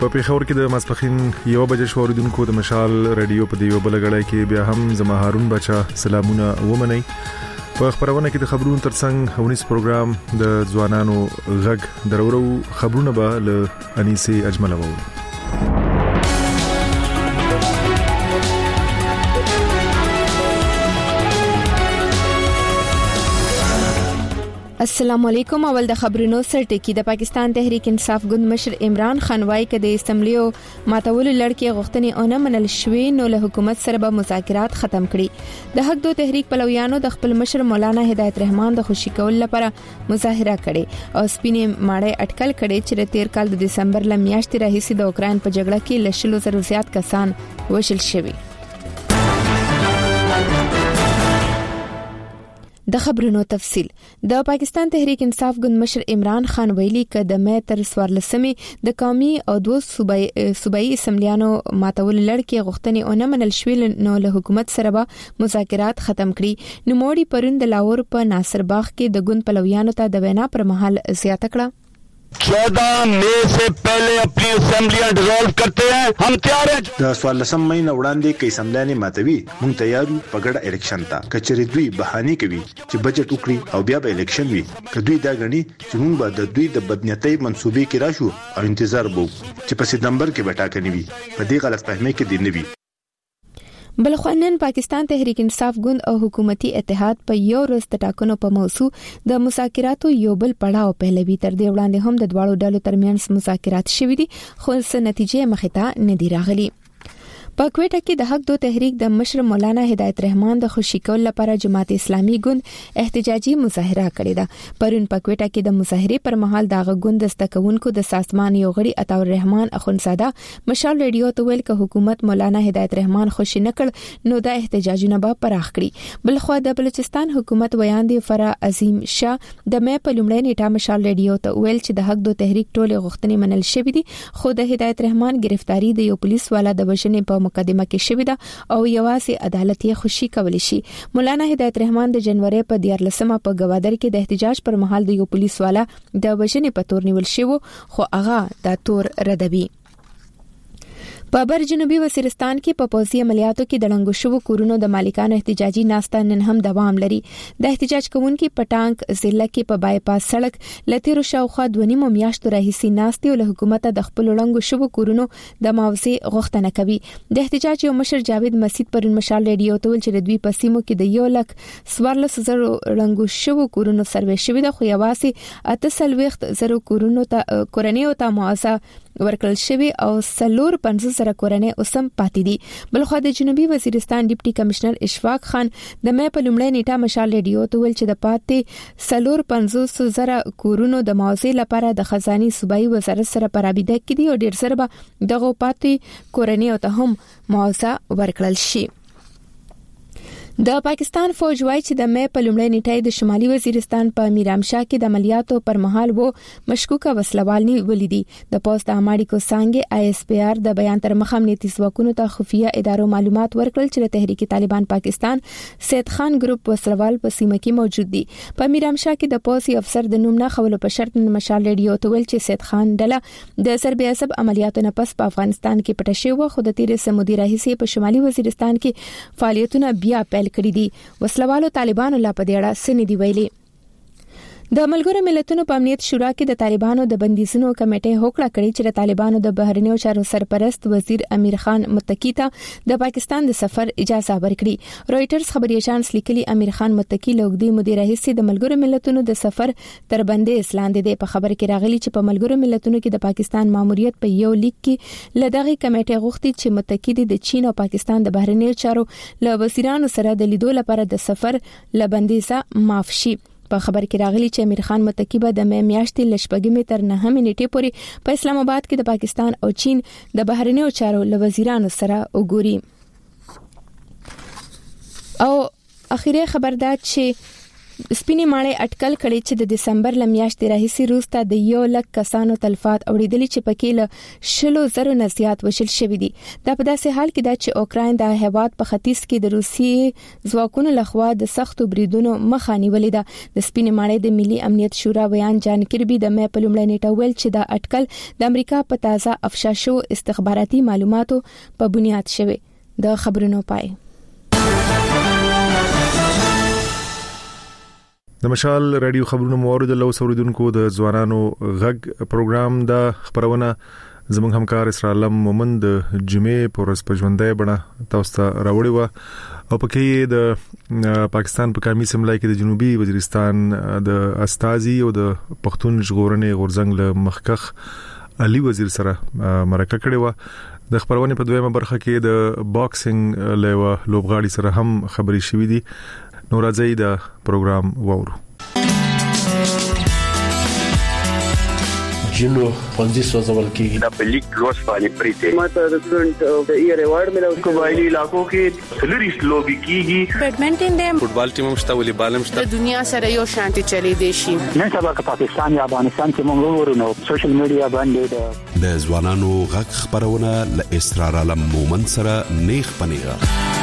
په پیښور کې د ماسپخین 1 بجې شوریدونکو د مشال رادیو په دیو بلګړای کې بیا هم زما هارون بچا سلامونه ومني. په خبرونه کې د خبرونو ترڅنګ هونیس پروګرام د ځوانانو غږ درورو خبرونه به له انیسي اجمل وو. السلام علیکم. اول د خبرونو سرټکی. د پاکستان تحریک انصاف ګوند مشر عمران خان وايي چې د اسمبلیو ماتول لړکې غوښتنې اونه منل شوې نو له حکومت سره به مذاکرات ختم کړي. د حق دو تحریک پلویانو د خپل مشر مولانا هدایت رحمان د خوشی کول لپاره مظاهره کړي او سپینې ماړې اټکل کړي چې د 13 کال د دسمبر ل میاشتې راهیسې د اوکرين په جګړه کې لشلو زر زیات کسان وشل شوي. د خبرونو تفصيل. د پاکستان تحریک انصاف ګوند مشر عمران خان ویلي ک د مې تر 14 د قومي او دو صوبایي اسمبلیانو ماتول لړکې غوښتنې اونه منل شوې نو له حکومت سره به مذاکرات ختم کړي. نو موړي پرون د لاهور په ناصر باغ کې د ګوند پلویانو ته د وینا پر مهال زیاته کړه. 14 مئی से पहले अपनी असेंबलियां डिसॉल्व करते हैं. हम तैयार हैं. د 14 مئی نه وړاندې کې اسمبلیانې ماتوي. مونږ تیار یو په ګډه الیکشن ته. کچېری دوی بهانه کوي چې بجټ وکړي او بیا به الیکشن وي. کدوې دا غني چې مونږ به د دوی د بدنیتۍ منسوبې کې راشو او انتظار وو چې په سپتمبر کې به ټاکنې وي. په دې غلط فهمۍ کې دی نه وي. بلخوانن پاکستان تحریک انصاف ګوند او حکومتي اتحاد په یو ورځ د ټاکنو په موضوع د مذاکراتو یو بل پړاو پیلوي. تر دې وړاندې هم د دواړو ډلو ترمنځ مذاکرات شوي دي خو څه نتیجې مخې ته نه دي راغلي. په کوټه کې د حق دو تحریک د مشر مولانا هدایت رحمان د خوشی کول لپاره جماعت اسلامي ګوند احتجاجي مظاهره کړې ده. پرون په کوټه کې د مظاهره پر مهال د ګوند دستکونکو د سازمان یو غړي عطا الرحمن اخونزاده مشال رادیو ته ویل ک حکومت مولانا هدایت رحمان خوشی نکړ نو د احتجاجونه به پراخ کړي. بلخو د بلوچستان حکومت ویاندې فرا عظیم شاه د مې په لومړی نیټه مشال رادیو ته ویل چې د حق دو تحریک ټوله غوښتنې منل شوې دي خو د هدایت رحمان گرفتاری د یو پولیس والا د وژنې په مقدمه کې شوې ده او یوازې عدالت یې خوشي کولی شي. مولانا هدایت رحمان د جنوري په 14 په گوادر کې د احتجاج پر مهال د یو پولیس والا د وژنې په تور نیول شو خو هغه د تور ردوي. په بر جنوبي وزیرستان کې په پوځي عملیاتو کې د لنګو شوو کورونو د مالکانو احتجاجي ناسته نن هم دوام لري. د احتجاج کوونکو په ټانک ضلع کې په بایپاس سړک لتیرو شاوخوا 2.5 میاشتو راهیسې ناستي او له حکومت د خپل لنګو شوو کورونو د معاوضه غوښتنه کوي. د احتجاج یو مشر جاوید مسعود پر مشال رادیو ته ویل چې د دوی په سیمو کې د 1,14,000 لنګو شوو کورونو سروې شوې ده خو یوازې 8,000 کورونو ته کورنیو ته معاوضه ورکړل شوی او 450 کورنۍ اوسم پاتې دي. بلخو د جنوبي وزیرستان ډیپټي کمشنر اشفاق خان د مې په لومړی نیټه مشال رادیو ته ویل چې د پاتې 450 کورونو د معاوضې لپاره د خزاني صوبایي وزارت سره پرابیده کړي او ډیر سره به دغه پاتې کورنۍ ته هم معاوضه ورکړل شي. د پاکستان فوج وايي چې د مې په لومړی نیټه د شمالي وزیرستان په میرامشاه کې د عملیاتو پر مهال وو مشکوکه وسلوال نیولې دي. د پوسټ امریکو څنګه ISPR د بیان تر مخه امنیتي ځواکونو ته خفیه ادارو معلومات ورکړل چې د تحریک طالبان پاکستان سید خان ګروپ وسلوال په سیمه کې موجود دي. په میرامشاه کې د پوسي افسر د نوم نه خولو په شرط مشال رادیو ته ویل چې سید خان ډله د سربې عصب عملیاتو نه پس په افغانستان کې پټه شوی و خو د تیر سمودي راهیسې په شمالي وزیرستان کې فعالیتونه بیا پیل کړی دي. وسلوالو طالبانو لا په دیړه سن دی ویلي. د ملګرو ملتونو په امنیت شورا کې د طالبانو د بندیزونو کمیټې هوکړه کړې چې د طالبانو د بهرنیو چارو سرپرست وزیر امیر خان متقی ته د پاکستان د سفر اجازه ورکړي. رويټرز خبري اژانس لیکلي امیر خان متقی لوګدي مدیر رئیس د ملګرو ملتونو د سفر تر بندیز لاندې دی. په خبر کې راغلي چې په ملګرو ملتونو کې د پاکستان ماموریت په یو لیک کې لدغه کمیټې غوښتي چې متقی د چین او پاکستان د بهرنیو چارو له وزیرانو سره د لیدو لپاره د سفر لبندیزه معاف شي. په خبر کې راغلي چې امیر خان متقی به د مې میاشتې لشپږمې تر 9 نیټې پورې په اسلام آباد کې د پاکستان او چین د بهرنیو چارو له وزیرانو سره وګوري. او اخیری خبر دا چې سپینې ماړې اټکل کړي چې د دسمبر لمیاشتې راهیسې روسته د 100,000 کسانو تلفات اوریدلي چې پکې له 100,000 نه زیات وشل شوې دي. دا په داسې حال کې ده چې اوکراین د هیواد په ختیځ کې د روسي ځواکونو لخوا د سختو بریدونو مخه نیولې ده. د سپینې ماړې د ملي امنیت شورا ویان جان کربي د مې په لومړۍ نیټه ویل چې دا اټکل د امریکا په تازه افشا شو استخباراتي معلوماتو په بنیاد شوی. د خبرونو پای. د مشال رادیو خبرونو موارد له اوسوریدونکو د ځوانانو غږ پروګرام د خبرونه زموږ همکار اسرار علم مومند د جمعې پورس په ژوندۍ بڼه تاسو ته راوړی و او پکې د پاکستان په قومي اسمبلی کې د جنوبي وزیرستان د استازي او د پښتون ژغورنې غورځنګ له مخکخ علي وزیر سره مرکه کړې و. د خبرونه په دویمه برخه کې د باکسینګ له لوبغاړي سره هم خبري شوې دي. نو راځي دا پروګرام وورو. جنو پنځه سوزول کې دا په لیګ روز باندې پریته ماته د سټوډنټ د ایئر ایوارډ ملو قبایلی علاقو کې سلریس لوبي کیږي. بیډمنټن دې فوټبال ټیم مشته ولې بالم شته. د دنیا سره یو شانتي چلی دی شي. نن سبا که پاکستان یا افغانستان کې موږ ورونو سوشل میډیا باندې د ځوانانو غږ خبرونه ل اسرار علم مومند سره نیخ پنیغه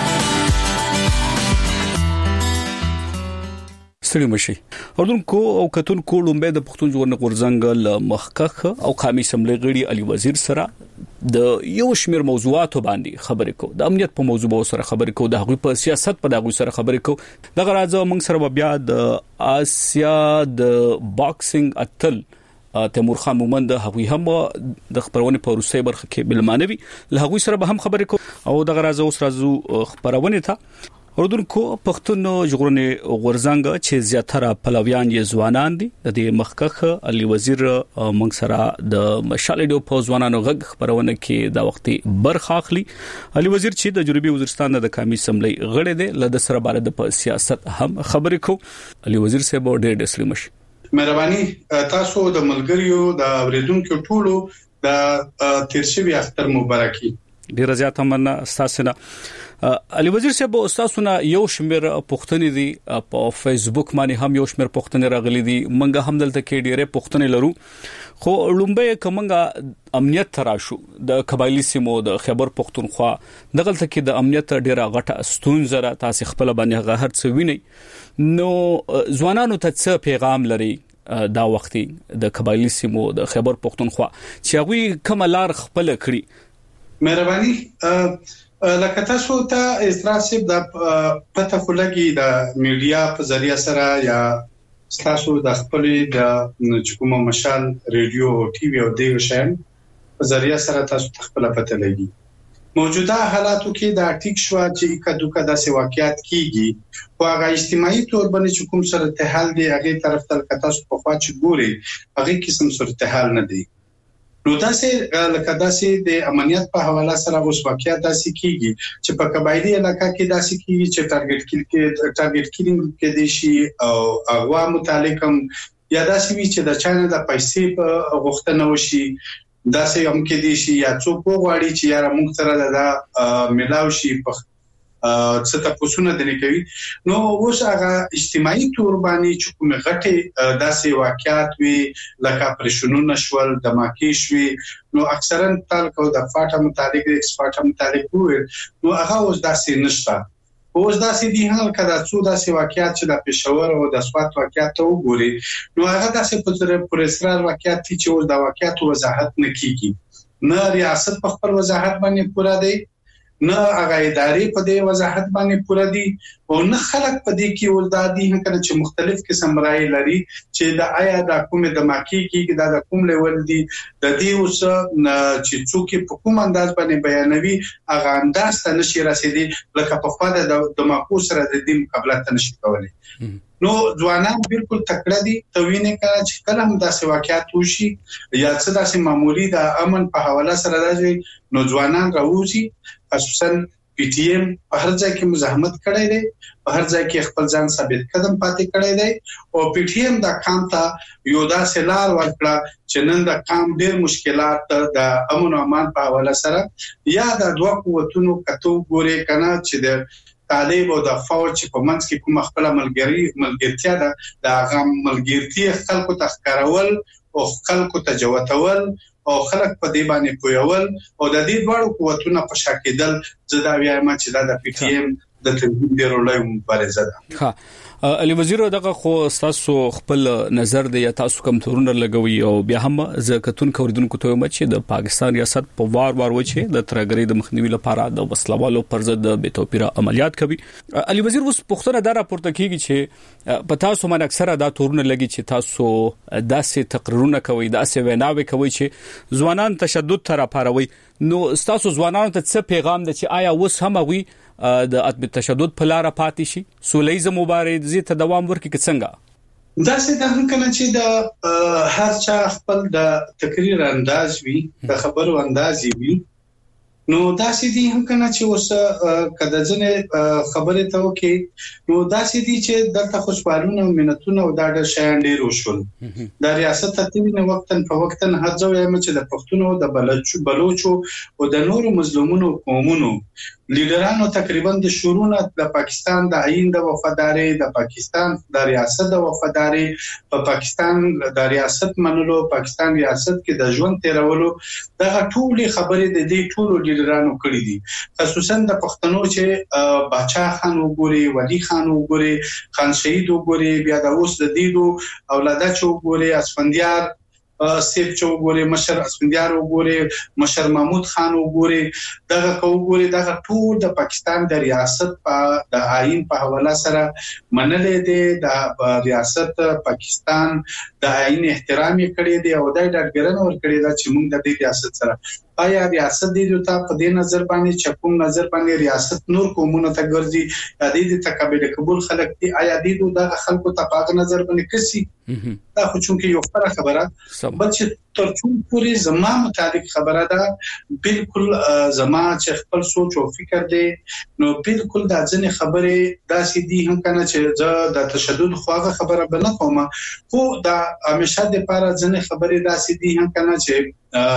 ستړي مشي. اردوونکو او کتونکو لومبه د پښتون ژغورنې غورځنګ له مخکخ او قومي اسمبلی غړي علي وزیر سره د یو شمیر موضوعاتو باندې خبرې کو. د امنیت په موضوع سره خبرې کو، د هغوی په سیاست په دغه سره خبرې کو. دغه راځه موږ سره بیا د آسیا د باکسینګ اتل تیمور خان مومند هغوی هم د خبرونه په روسي برخه کې بلمانوي له هغوی سره به هم خبرې کو او دغه راځه اوس راځو خبرونه ته. اردوونکو پښتون ژغورنې غورځنګ چې زیاتره پلویان یې ځوانان دي. د دې مخکخ علي وزیر موږ سره د مشال ډیو په ځوانانو غږ خبرونه کې دا وخت برخه اخلي. علي وزیر چې د جنوبي وزیرستان د قومي اسمبلی غړی دی، له د سره بار د سیاست هم خبرې کو. علي وزیر صاحب ډېر تسلیم شي. مهرباني تاسو د ملګریو د اوریدونکو ټولو د تیرشوي اختر مبارکي. ډیر زیات مننه تاسو نه. علي وزیر صاحب تاسو نه یو شمیر پښتنې دي په فیسبوک باندې هم یو شمیر پښتنې راغلي دي. منګه هم دلته کې ډیره پښتنې لرو، خو لومبه کومنګه امنیت تراشو د قبایلی سیمو د خیبر پښتونخوا دغلته کې د امنیت ډیره غټه ستونزه را تاسو خپل باندې هر څه ویني. نو ځوانانو ته څه پیغام لري دا وختي د قبایلی سیمو د خیبر پښتونخوا چې هغه کوم لار خپل کړی؟ مهرباني لکه تاسو ته استراسب د پته خلګي د میډیا په ذریعہ سره یا تاسو د خپل د کومه مشال ریډیو ټي وي او د شین په ذریعہ سره تاسو خپل پته لګي. موجوده حالاتو کې دا ټیک شو چې کدوکا داسې واقعیت کیږي او هغه اجتماعي تور باندې چې کوم صورتحال دی هغه طرف ته تاسو په خوا چې ګوري هغه قسم صورتحال نه دی. نو داسې لکه داسې د امنیت په حواله سره اوس واقعیت داسې کیږي چې په قبایلی علاقہ کې داسې کیږي چې ټارګټ کیلینګ کې دي شي او اغوا متعلقم یا داسې وی چې د چانه د پیسې په غوښتنه وشي داسې هم کې دي شي یا څوک وغواړي چې یاره موږ سره د ملاو شي په څه تاسو نه دني کوي. نو اوس هغه اجتماعي تور باندې چې کوم غټي داسې واقعیت وي لکه پرشنو نشول د ماکی شوي نو اکثرا تعلق د فاټه متعلق د ایکسپارټ متعلق وي نو هغه اوس داسې نشته. اوس داسې دي هغه کله څو داسې واقعیت چې د پېښور او د سوات واقعیت ته وګوري نو هغه داسې پر اصرار واقعیت چې اوس د واقعیت وضاحت نه کیږي. نه ریاست په خپل وضاحت باندې پورا دی، نه هغه ادارې په دې وضاحت باندې پوره دي او نه خلک په دې کې ولدادي هغه چې مختلف قسم رائے لري چې د آیا د کومه د ماکی کې د کوم لیول دي د دې اوس چې څوک په کوم انداز باندې بیانوي هغه انداز ته نشي رسیدي لکه په خوا د ماکو سره د دې مقابله ته نشي کولای. نو ځوانان بالکل تکړه دي توینه کړه چې کله هم داسې واقعیت وشي یا څه داسې معمولی د امن په حواله سره راځي نو ځوانان راوځي خصوصا پی ټی ایم په هر ځای کې مزاحمت کړی دی، په هر ځای کې خپل ځان ثابت قدم پاتې کړی دی او پی ټی ایم د کام ته یو داسې لار ورکړه چې نن د کام ډېر مشکلات د امن او امان په حواله سره یا د دوه قوتونو کتو ګوري کنه چې د طالب او د فوج په منځ کې کوم خپل ملګرتیا ده د هغه ملګرتیا خلکو ته ښکارول او خلکو ته جوتول او خلک په دې باندې پویول او د دې ډول قوتونو په شاکېدل زدا وایم چې د پی ټی ایم د تنظیم د رولای مبارزه ده. ها علي وزیر دغه خو تاسو خپل نظر دی یا تاسو کوم تورونه لګوي او بیا هم زکتون کوردونکو ته مچ د پاکستان ریاست په وار وچه د ترګری د مخنیوي لپاره د وسلوالو پر ضد به توپیره عملیات کوي. علي وزیر اوس پښتنه دا راپورته کیږي چې په تاسو باندې اکثره دا تورونه لګي چې تاسو داسې تقریرونه کوي داسې ویناوي کوي چې ځوانان تشدد تر پاروي. نو تاسو ځوانانو ته څه پیغام ده چې آیا اوس هم غوي د عدم تشدد په لار پاتې شي سولېزه مبارزه ته دوام ورکړي څنګه؟ دا څه د هنکنه چې د هر چا خپل د تقریر انداز وي د خبرو انداز وي نو دا سې دي هنکنه چې اوس کله ځنه خبره ته وکي نو دا سې دي چې دلته خوشبالونه او منتونه او دا د شایان ډیر وشول د ریاست ترتیب نه وختن په وختن هر ځای چې د پښتونو د بلوچو او د نورو مظلومونو قومونو لیډرانو تقریبا د شورونه د پاکستان د آئین د وفاداری د پاکستان د ریاست د وفاداری په پاکستان د ریاست منلو پاکستان ریاست کې د ژوند تیرولو دغه ټولې خبرې د دې ټولو لیډرانو کړې دي خصوصا د پښتنو چې باچا خان وګوري ولی خان وګوري خان شهید وګوري بیا د اوس د دیدو اولاده چ وګوري اسفندیار سیب چو ګوري مشر اسفندیار وګوري مشر محمود خان وګوري دغه وګوري دغه ټول د پاکستان د ریاست په د آئین په حواله سره منلې دي د ریاست پاکستان د آئین احترام کړی دی او د ډاډګرن ور کړی دا چې موږ د دې ریاست سره آیا ریاست دې ته په دې نظر باندې چکم نظر باندې ریاست نور کومونه ته ګرځي د دې ته قابل قبول خلک دي آیا دې د خلکو ته په نظر باندې کسي دا خو چې یو فرق خبره بل چې ترڅو پوری زما مطابق خبره ده بالکل زما چې خپل سوچ او فکر دی نو بالکل دا ځنې خبره داسې دي هم کنه چې د تشدد خواغه خبره بنه کومه خو دا همیشه د لپاره ځنې خبره داسې دي هم کنه چې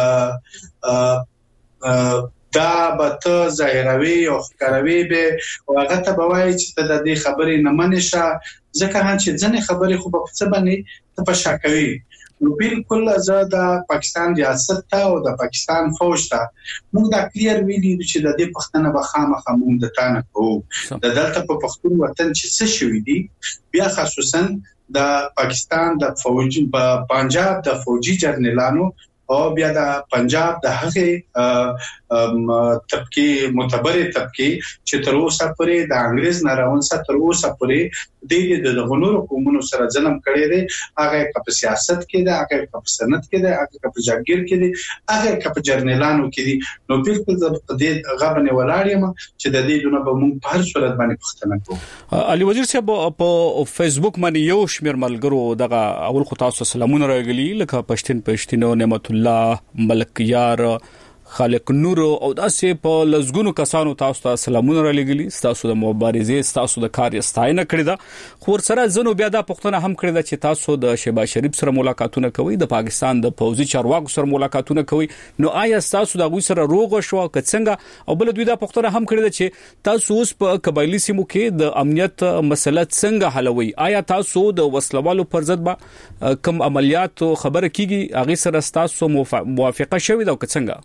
دا به ظاهروي او ښکاروي به هغه ته بوای چې د دې خبرې نه منشه ځکه چې ځنې خبرې خو په څه باندې ته په شاکوي نو بالکل زه د پاکستان ریاست ته او د پاکستان فوج ته موږ دا کلیر ویلي چې د دې پښتنه به خامخا موږ د تانه کوو د دلته په پښتون وطن چې څه شوی دی بیا خصوصا د پاکستان د فوج په پنجاب د فوجي جرنیلانو او بیا د پنجاب د هغه طبقه معتبره طبقه چې تر اوسه پورې د انګريز ناراون سره تر اوسه پورې د غنورو قومونو سره ځنم کړی دی هغه په سیاست کې دی هغه په سنت کې دی هغه په جاګیر کې دی هغه په جرنیلانو کې دی نو بالکل د دې غبنه ولاړیم چې د دې دونه به موږ په هر صورت باندې پښتنه کوو. علي وزیر صاحب په فیسبوک باندې یو شمیر ملګرو دغه اول خو تاسو سلامونه راغلي لکه پښتنو نعمت الله ملک یار خالق نور او داسې په لزګونو کسانو تاسو ته سلامونه را لګلی تاسو د مبارزې تاسو د کار ستاینه کړی دا خو سره زنو بیا د پښتنه هم کړی دا چې تاسو د شهباز شریف سره ملاقاتونه کوي د پاکستان د پوځي چارواکو سره ملاقاتونه کوي نو آیا تاسو د غوي سره روغ شو کڅنګ او بل دوی د پښتنه هم کړی دا چې تاسو اوس په قبایلی سیمو کې د امنیت مسله څنګه حلوي آیا تاسو د وسلوالو پر ضد به کوم عملیات خبره کیږي هغه سره تاسو موافقه شوی دا کڅنګ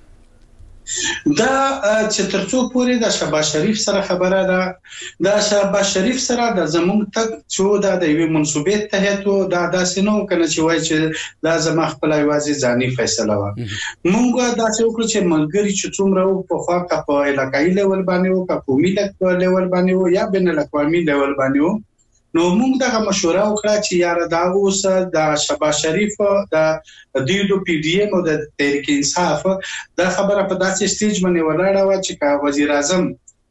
دا چې ترڅو پورې د شهباز شریف سره خبره ده د شهباز شریف سره د زمونږ تک چې د یوې منسوبې ته ته دا داسې نو کنه چې وای چې دا زما خپل ایوازي ځاني فیصله و مونږ دا چې وکړو چې ملګری چې څومره په خواقه په علاقایي لیول باندې او په قومي لیول باندې او یا بین الاقوامي لیول باندې نو موږ دا مشوره وکړه چې یار دا اوس د شهباز شریف د دیدو پی ډی ایم او د تحریک انصاف دا خبره په داسې سټیج باندې ولاړه و چې وزیر اعظم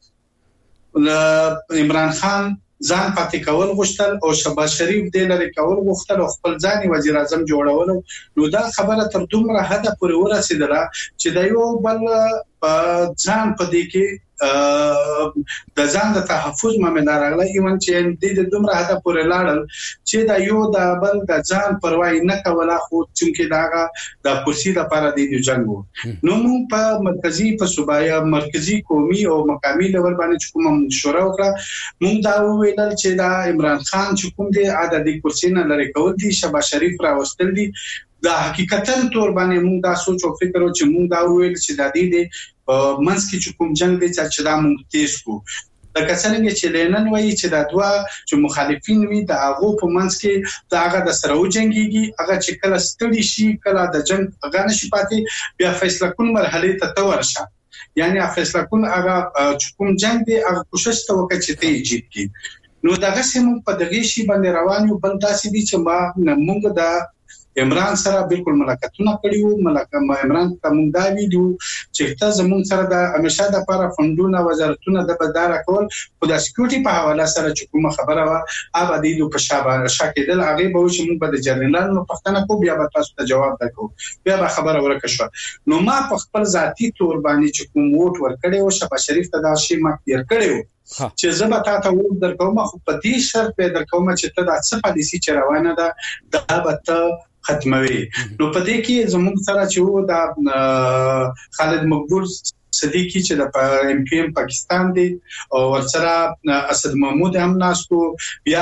عمران خان ځان پاتې کول غوښتل او شهباز شریف د لری کول غوښتل او خپل ځاني وزیر اعظم جوړول نو دا خبره تر دومره حد پورې ورسېدله چې د یو بل ځان په دې کې د ځان د تحفظ معاملې راغله ایون چې د دومره هدا پورې لاړل چې دا یو د بل د ځان پروا نه کوله خو چې داغه د کرسي لپاره د جنگ نو موږ په مرکزی په صوبایي مرکزی قومي او مقامي لیول باندې کوم مشوره وکړه موږ دا ویل چې دا عمران خان چې کوم دی عددي کرسي نه لري کول دي شهباز شریف راوستل دي دا حقیقتا تور باندې موږ دا سوچ او فکر او چې موږ دا ویل چې د دې منځ کې چې کوم جنگ دی چې دا موږ تیز کو لکه څنګه چې لینن وایي چې دا دوا چې مخالفین وي د هغه په منځ کې دا هغه د سره وجنګيږي هغه چې کله ستړي شي کله د جنگ هغه نشي پاتې بیا فیصله کون مرحله ته ورشه یعنی فیصله کون هغه چې کوم جنگ دی هغه کوشش ته وکړي چې ته ایجاد کړي نو دغه سیمه په دغه شی باندې روان یو بل داسې دي چې ما موږ دا عمران سره بالکل ملاقاتونه کړیو عمران ته موږ دا ویډیو چې ته زموږ سره د همیشه د لپاره فندونه وزارتونه د بدار کول خو د سکیورټي په حواله سره چې کوم خبره وا ابدي د پښابه شاکېدل هغه به چې موږ د جنرالانو پښتنه کو بیا به تاسو ته جواب درکو بیا به خبره ورکه شو نو ما په خپل ذاتی تور باندې چې کوم ووټ ورکړی او شهباز شریف ته دا شی ما کړی کړیو چې زه به تاسو ووټ درکوم خو په دې شرط به درکوم چې ته د څه پالیسي چې روانه ده دا به ختموي نو په دې کې زموږ سره چې وو دا خالد مقبول صدیقی چې د ایم پی ایم پاکستان دی او ورسره اسد محمود هم ناستو بیا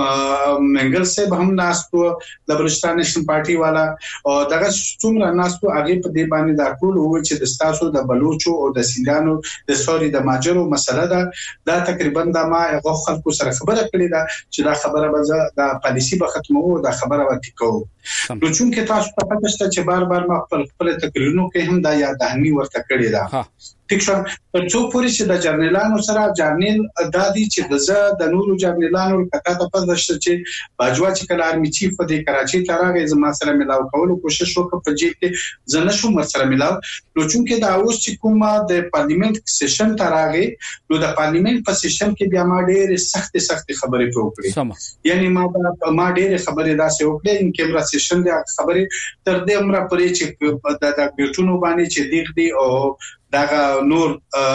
منګل صاحب هم ناستو د بلوچستان نیشنل پارټي والا او دغه څومره ناستو هغه په دې باندې دا ټول وو چې د ستاسو د بلوچو او د سیندانو د سوري د ماجرو مسله ده دا تقریبا د ما غو خلکو سره خبره کړې ده چې دا خبره به د پالیسی به ختمو دا خبره به ټیکو نو چې تاسو په پاتې شته چې بار بار ما خپل تقریرونو کې هم دا یادهنی ورته کړې ده ټیک شو پر څو پوری چې د جرنیلانو سره جرنیل دادی چې د نورو جرنیلانو کته ته پزشت چې باجوا چې کله آرمي چیف د کراچي تراغه زما سره ملاو کولو کوشش وکړ په جې کې زنه شو مر سره ملاو نو چې دا اوس چې کومه د پارلیمنت سیشن تراغه نو د پارلیمنت په سیشن کې بیا ما ډېر سخت خبرې وکړې یعنی ما ډېر خبرې داسې وکړې ان کیمرا سیشن د خبرې تر دې عمره پرې چې د بیٹونو باندې چې دیګ دی او دا نور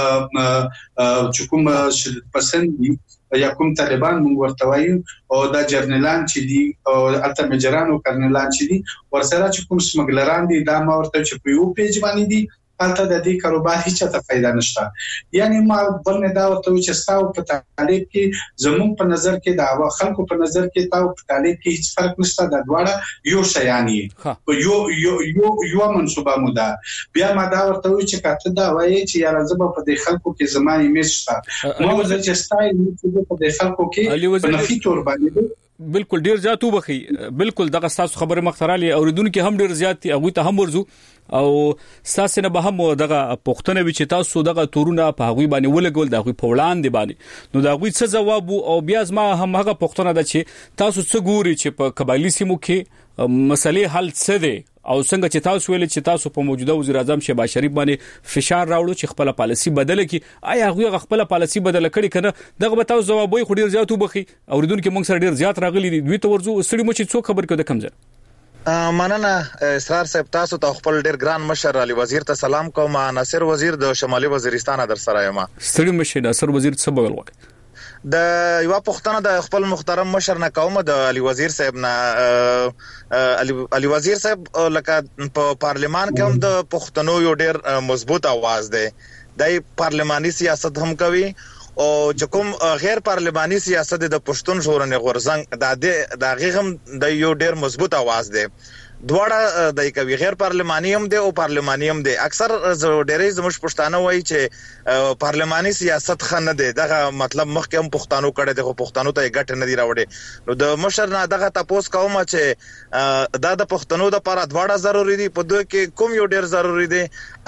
چې کوم پسند دي یا کوم طالبان موږ ورته وایو او دا جرنیلان چې دي او البته مجران او کرنلان چې دي ورسره چې کوم سمګلران دي دا ما ورته چې په یو پیج باندې دي البته د دې کاروبار هیڅ ته فائدہ نشته یعنی ما بل نه دا ورته چې تاسو په طالب کې زموږ په نظر کې دا خلکو په نظر کې تاسو په طالب کې هیڅ فرق نشته دا دواړه یو شیانی یو منصوبه مودا بیا ما دا ورته چې کاته دا وایي چې یا زما په دې خلکو کې زمانه ایمیج شته ما ورته چې ستای په دې خلکو کې په نفي تور باندې بالکل ډیر زیات وبخي بالکل دغه تاسو خبره مخترالی اوریدونکو هم ډیر زیات هغه ته هم ورزو او تاسو نه به هم دغه پښتنه وی چې تاسو دغه تورونه په هغه باندې ولګول دغه په وړاندې باندې نو دغه څه جواب او بیا ما هم هغه پښتنه ده چې تاسو څه ګوري چې په قبایلی سیمو کې مسلې حل څه دي او څنګه چې تاسو ویل چې تاسو په موجوده وزیر اعظم شهباز شریف باندې فشار راوړو چې خپل پالیسی بدل کړي آیا هغه خپل پالیسی بدل کړي کنه دغه به تاسو جواب وي خو ډیر زیات وبخي اوریدونکو موږ سره ډیر زیات راغلي دوی ته ورزو سړي مو چې څو خبر کړه کمزه مننه اسرار صاحب تاسو ته خپل ډیر ګران مشر علي وزیر ته سلام کوم ناصر وزیر د شمالي وزیرستان در سره یم ستړي مشه ناصر وزیر څه بول وای د یو پښتنه د خپل محترم مشر نه کوم د علي وزیر صاحب نه علي وزیر صاحب لکه په پارلیمان کې هم د پښتنو یو ډیر مضبوط आवाज دی د پارلماني سیاست هم کوي او چې کوم غیر پارلماني سیاست د پښتون ژغورنې غورځنګ د غیغم د یو ډیر مضبوط आवाज دی دواړه د کوي غیر پارلماني هم دي او پارلماني هم دي اکثر ډېرې زموږ پښتانه وایي چې پارلماني سیاست خنه دي دغه مطلب مخکې هم پښتانو کړي دغه پښتانو ته ګټ نه دی راوړي نو د مشر نه دغه تاسو کوم چې دا د پښتنو د لپاره دواړه ضروری دي په دوی کې کوم یو ډېر ضروری دي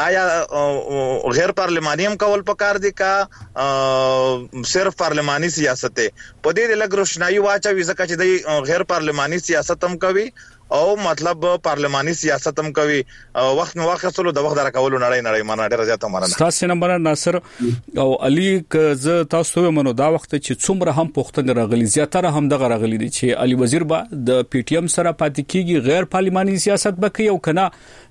آیا غیر پارلماني هم کول پکار دي کا صرف پارلماني سیاست په دې لګ روشنايي واچوي ځکه چې د غیر پارلماني سیاست هم کوي او مطلب پارلماني سیاست هم کوي وخت نو وخت سره د وخت راکولو نړۍ مانه ډیر زیاته مرنه تاسو نمبر ناصر او علي ک تاسو منو دا وخت چې څومره هم پښتون راغلي زیاتره هم دغه راغلي دي چې علي وزیر با د پی ټی ایم سره پاتې کیږي غیر پارلماني سیاست به کوي او کنه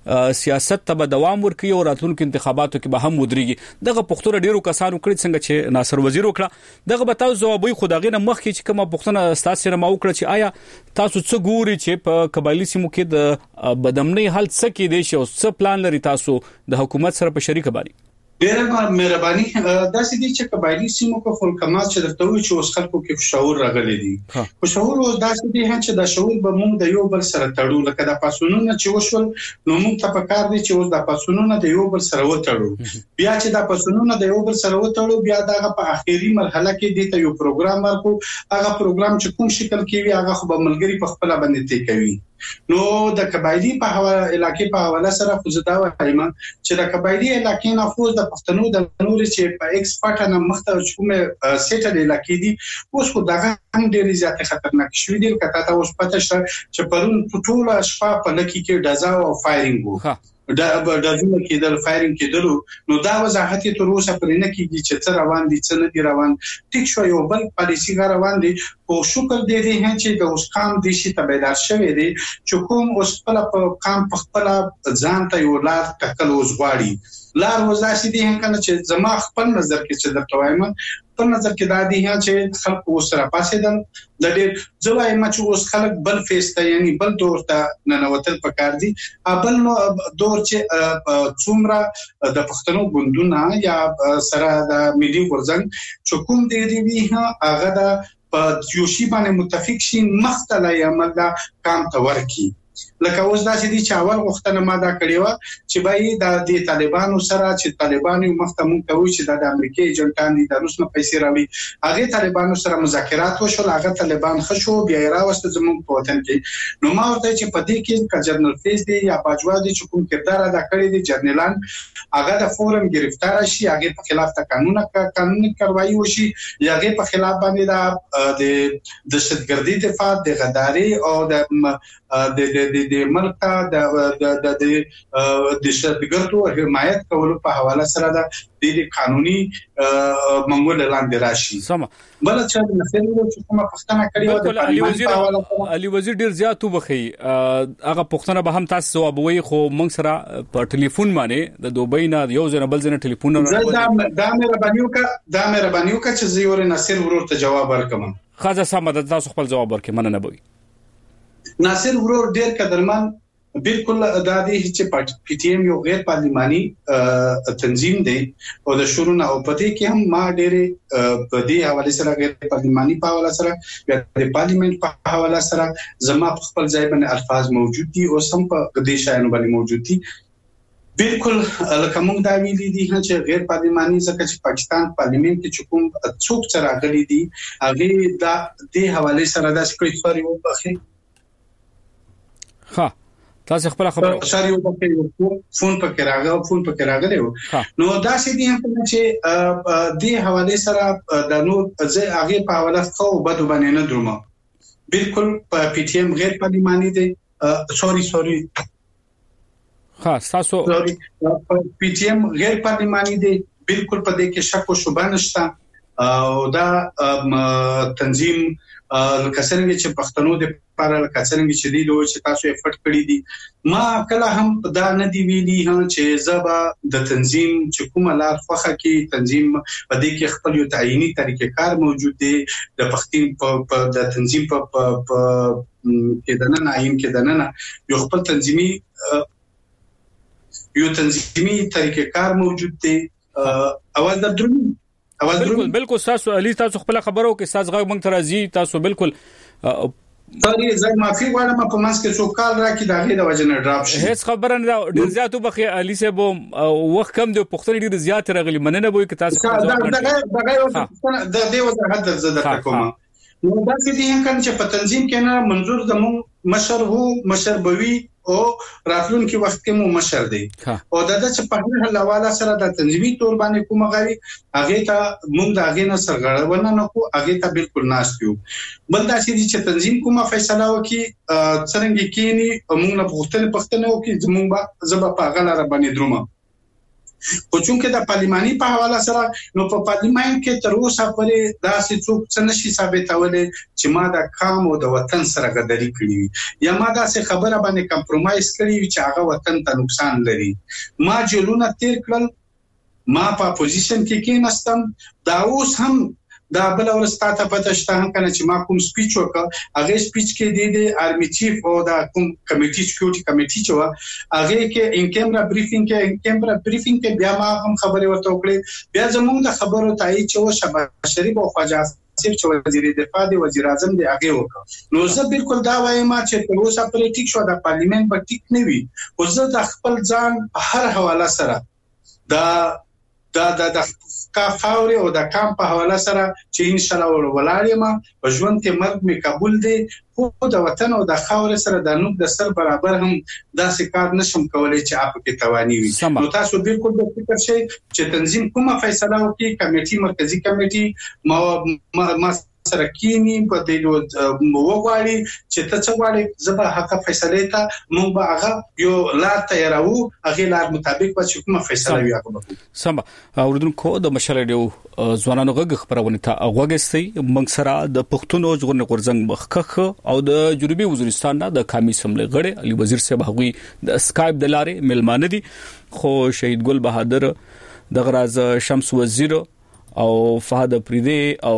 سیاست ته به دوام ورکړي او راتلونکو انتخاباتو کې به هم ودرېږي دغه پښتون ډیرو کسانو کړی څنګه چې ناصر وزیر وکړه دغه به تاسو جوابوي خدای نه مخ کې چې کومه پښتون تاسو سره ما وکړه چې آیا تاسو څه ګوري چې په قبایلی سیمو کې د بدامنۍ حل څه کې دي او څه پلان لري تاسو د حکومت سره په شریک باندې ډیره مهرباني دا سدي چې قبایلی سیمو په خلکمات چې درته وي چې اوس خلکو کې شعور راغلي دي خو شعور اوس دا سدي چې دا شعور به موږ د یو بل سره تړو لکه د پاسونونو چې وشول نو موږ ته پکار دي چې اوس د پاسونونو د یو بل سره وتړو بیا چې د پاسونونو د یو بل سره وتړو بیا دغه په اخیری مرحله کې د ته یو پروګرام ورکو هغه پروګرام چې کوم شکل کې وي هغه خو به ملګری په خپل باندې تی کوي نو د قبایلی په علاقې په حواله سره خو زدا وایم چې د قبایلی علاقې نفوذ د پښتنو د نور چې په ایکسپورت نه مخته کومه سیټل علاقې دي اوس خو دغه هم ډېر زیات خطرناک شوی دی کته تاسو پته شته چې پرون ټوله شپه په لکی کې ډزا او فایرینګ وو دا ځینې کېدل فایرینګ کېدل نو دا وضاحت تر اوسه پرې نه کیږي چې څه روان دي څه نه دي روان ټیک شو یو بل پالیسي روان دي او شکر دې دي چې د اوس قام د شي تبعیدار شوی دی چې کوم اوس په قام په خپل ځان ته یو لار ټکل اوس غواړي لار وځي دي هنګ چې زما خپل نظر کې چې درته وایم په نظر کې دا دي چې خلک اوس را پاسېدل د ډېر ځوای مچ اوس خلک بل فیسته یعنی بل دور ته ننوتل پکار دي بل نو دور چې څومره د پښتنو ګوندونه یا سره د ملي ورزنګ چې کوم دی وی هغه د په یو شی باندې متفق شي مختلف عمل دا کام تورکی لکه اوس دا چې دي چې اول وختونه ما دا کړی و چې بای د طالبانو سره چې طالبانو مختمون کوي چې د امریکای ایجنټان دي د روس نه پیسې راوي هغه طالبانو سره مذاکرات وشول هغه طالبان خشو بیا راوست زموږ په وطن کې نو ما ورته چې په دې کې ک جنرال فیس دی یا باجوا دي چې کوم کردار ادا کړی دي جنرالان هغه د فورم گرفتار شي هغه په خلاف د قانوني کاروایی وشي یا هغه په خلاف باندې د دهشتګردي دفاع د غداري او د ملک د دهشتګردو حمایت کولو په حواله سره د قانوني منګول لاندې راشي بل چې نفر چې کومه پښتنه کړی علي وزیر ډیر زیات وبخي هغه پښتنه به هم تاسو جوابوي خو موږ سره په ټلیفون باندې د دوبۍ نه یو ځنه بل ځنه ټلیفون نه دا مهرباني وکړه چې زه یو ناصر ورور ته جواب ورکم خاصه سم د تاسو خپل جواب ورکې مننه بوي ناصر ورور ډیر قدرمن بالکل د دې چې پی ټی ایم یو غیر پارلماني تنظیم دی او د شروع نه او پدې کې هم ما ډېر په دې حواله سره غیر پارلماني په حواله سره د پارلیمنت په حواله سره زما په خپل ځای باندې الفاظ موجود دي او سم په دې شایانو باندې موجود دي بالکل لکه موږ دا ویلي دي چې غیر پارلماني ځکه چې پاکستان پارلیمنت کې کوم څوک چې راغلي دي هغه د دې حواله سره د سکریټری و بخي ها تاسو خپل خبره ساري په فون پکې راغلی نو دا سې دي چې د حواله سره د نور ځای هغه په حواله خو بده باندې نه درومه بالکل په پی ټی ایم غیر پارلماني دي سوري ها تاسو پی ټی ایم غیر پارلماني دي بالکل په دې کې شک او شبهه نشته او دا تنظیم لکسرنګ چې پښتنو د لپاره لکسرنګ چې دی دوی چې تاسو افورت کړی دي ما کله هم دا نه دی ویلي چې زبا د تنظیم چې کومه لار خوخه کې تنظیم په دې کې خپل یو تعینی طریقې کار موجود دی د پښتون په د تنظیم په کې دنه عین کې دنه یو خپل تنظیمي طریقې کار موجود دی اواز درنو بالکل تاسو علي تاسو خپل خبرو کې تاسو غږ مونږ ترازی تاسو بالکل سوري زه معافي غواړم په منځ کې څو کال راکې د هغې د وجه نه ډراپ شي هیڅ خبره نه ډیر زیات وبخي علي صاحب وخت کم د پښتني ډیر زیات راغلي مننه به تاسو د دې وضاحت درته کوم نو دا چې دي کنه په تنظیم کې نه منظور زمو مشر بوي او راتلونکي وخت کې مو مشر دی او دا چې په هر حواله سره د تنظیمي تور باندې کومه غوي هغه ته موږ د هغه نه سرغړونه نه کو هغه ته بالکل ناشتو بل دا چې تنظیم کومه فیصله وکي څنګه کینی موږ نه پښتنه وکي زموږ زبا په غلره باندې درومه خو چونکه د پارلماني په حواله سره نو په پارلمان کې تر اوسه پرې داسې څوک څه نشي ثابتولې چې ما د قوم او د وطن سره غداري کړی یا ما داسې خبره باندې کمپرومایز کړی چې هغه وطن ته نقصان لري ما جلونه تیر کړل ما په پوزیشن کې کېناستم دا اوس هم دا بل ورسته پته شته هم کنه چې ما کوم سپیچ وکړ هغه سپیچ کې د آرمي چیف او د کوم کمیټي سکیورټي کمیټي چې هغه کې ان کیمرا بریفینګ کې بیا ما هم خبرې ورته وکړې بیا زموږ د خبرو تایید چې و شباب شریف او خواجه صرف چې وزیر دفاع دی وزیر اعظم دی هغه وکړ نو زه بالکل دا وایم چې په اوسه پولیټیک شو د پارلیمنت په ټیک نه وي او زه د خپل ځان په هر حواله سره د خاورې او د کام په حواله سره چې ان شاء الله ولاړم په ژوند کې مرګ می قبول دی خو د وطن او د خاورې سره د نوک د سر برابر هم داسې کار نشم کولای چې اپ کې توانی وي نو تاسو بالکل د فکر شئ چې تنظیم کومه فیصله وکړي کمیټي مرکزی کمیټي ما سره کینی په دې وګړي چې ته څه غواړې زبر حق فیصله ته مونږ به هغه یو لار تیارو هغه لار مطابق به کومه فیصله وي هغه سم اوردونکو د مشر ډیو ځوانانو غږ خبرونه ته غوږستي موږ سره د پښتونو ژغورنې غورځنګ مخکخ او د جنوبي وزیرستان د قومي سملې غړي علي وزیر صاحب هغوی د اسکایپ د لارې ملمانه دي خو شهید ګل بهادر د غراز شمس وزیر او فهد پریدي او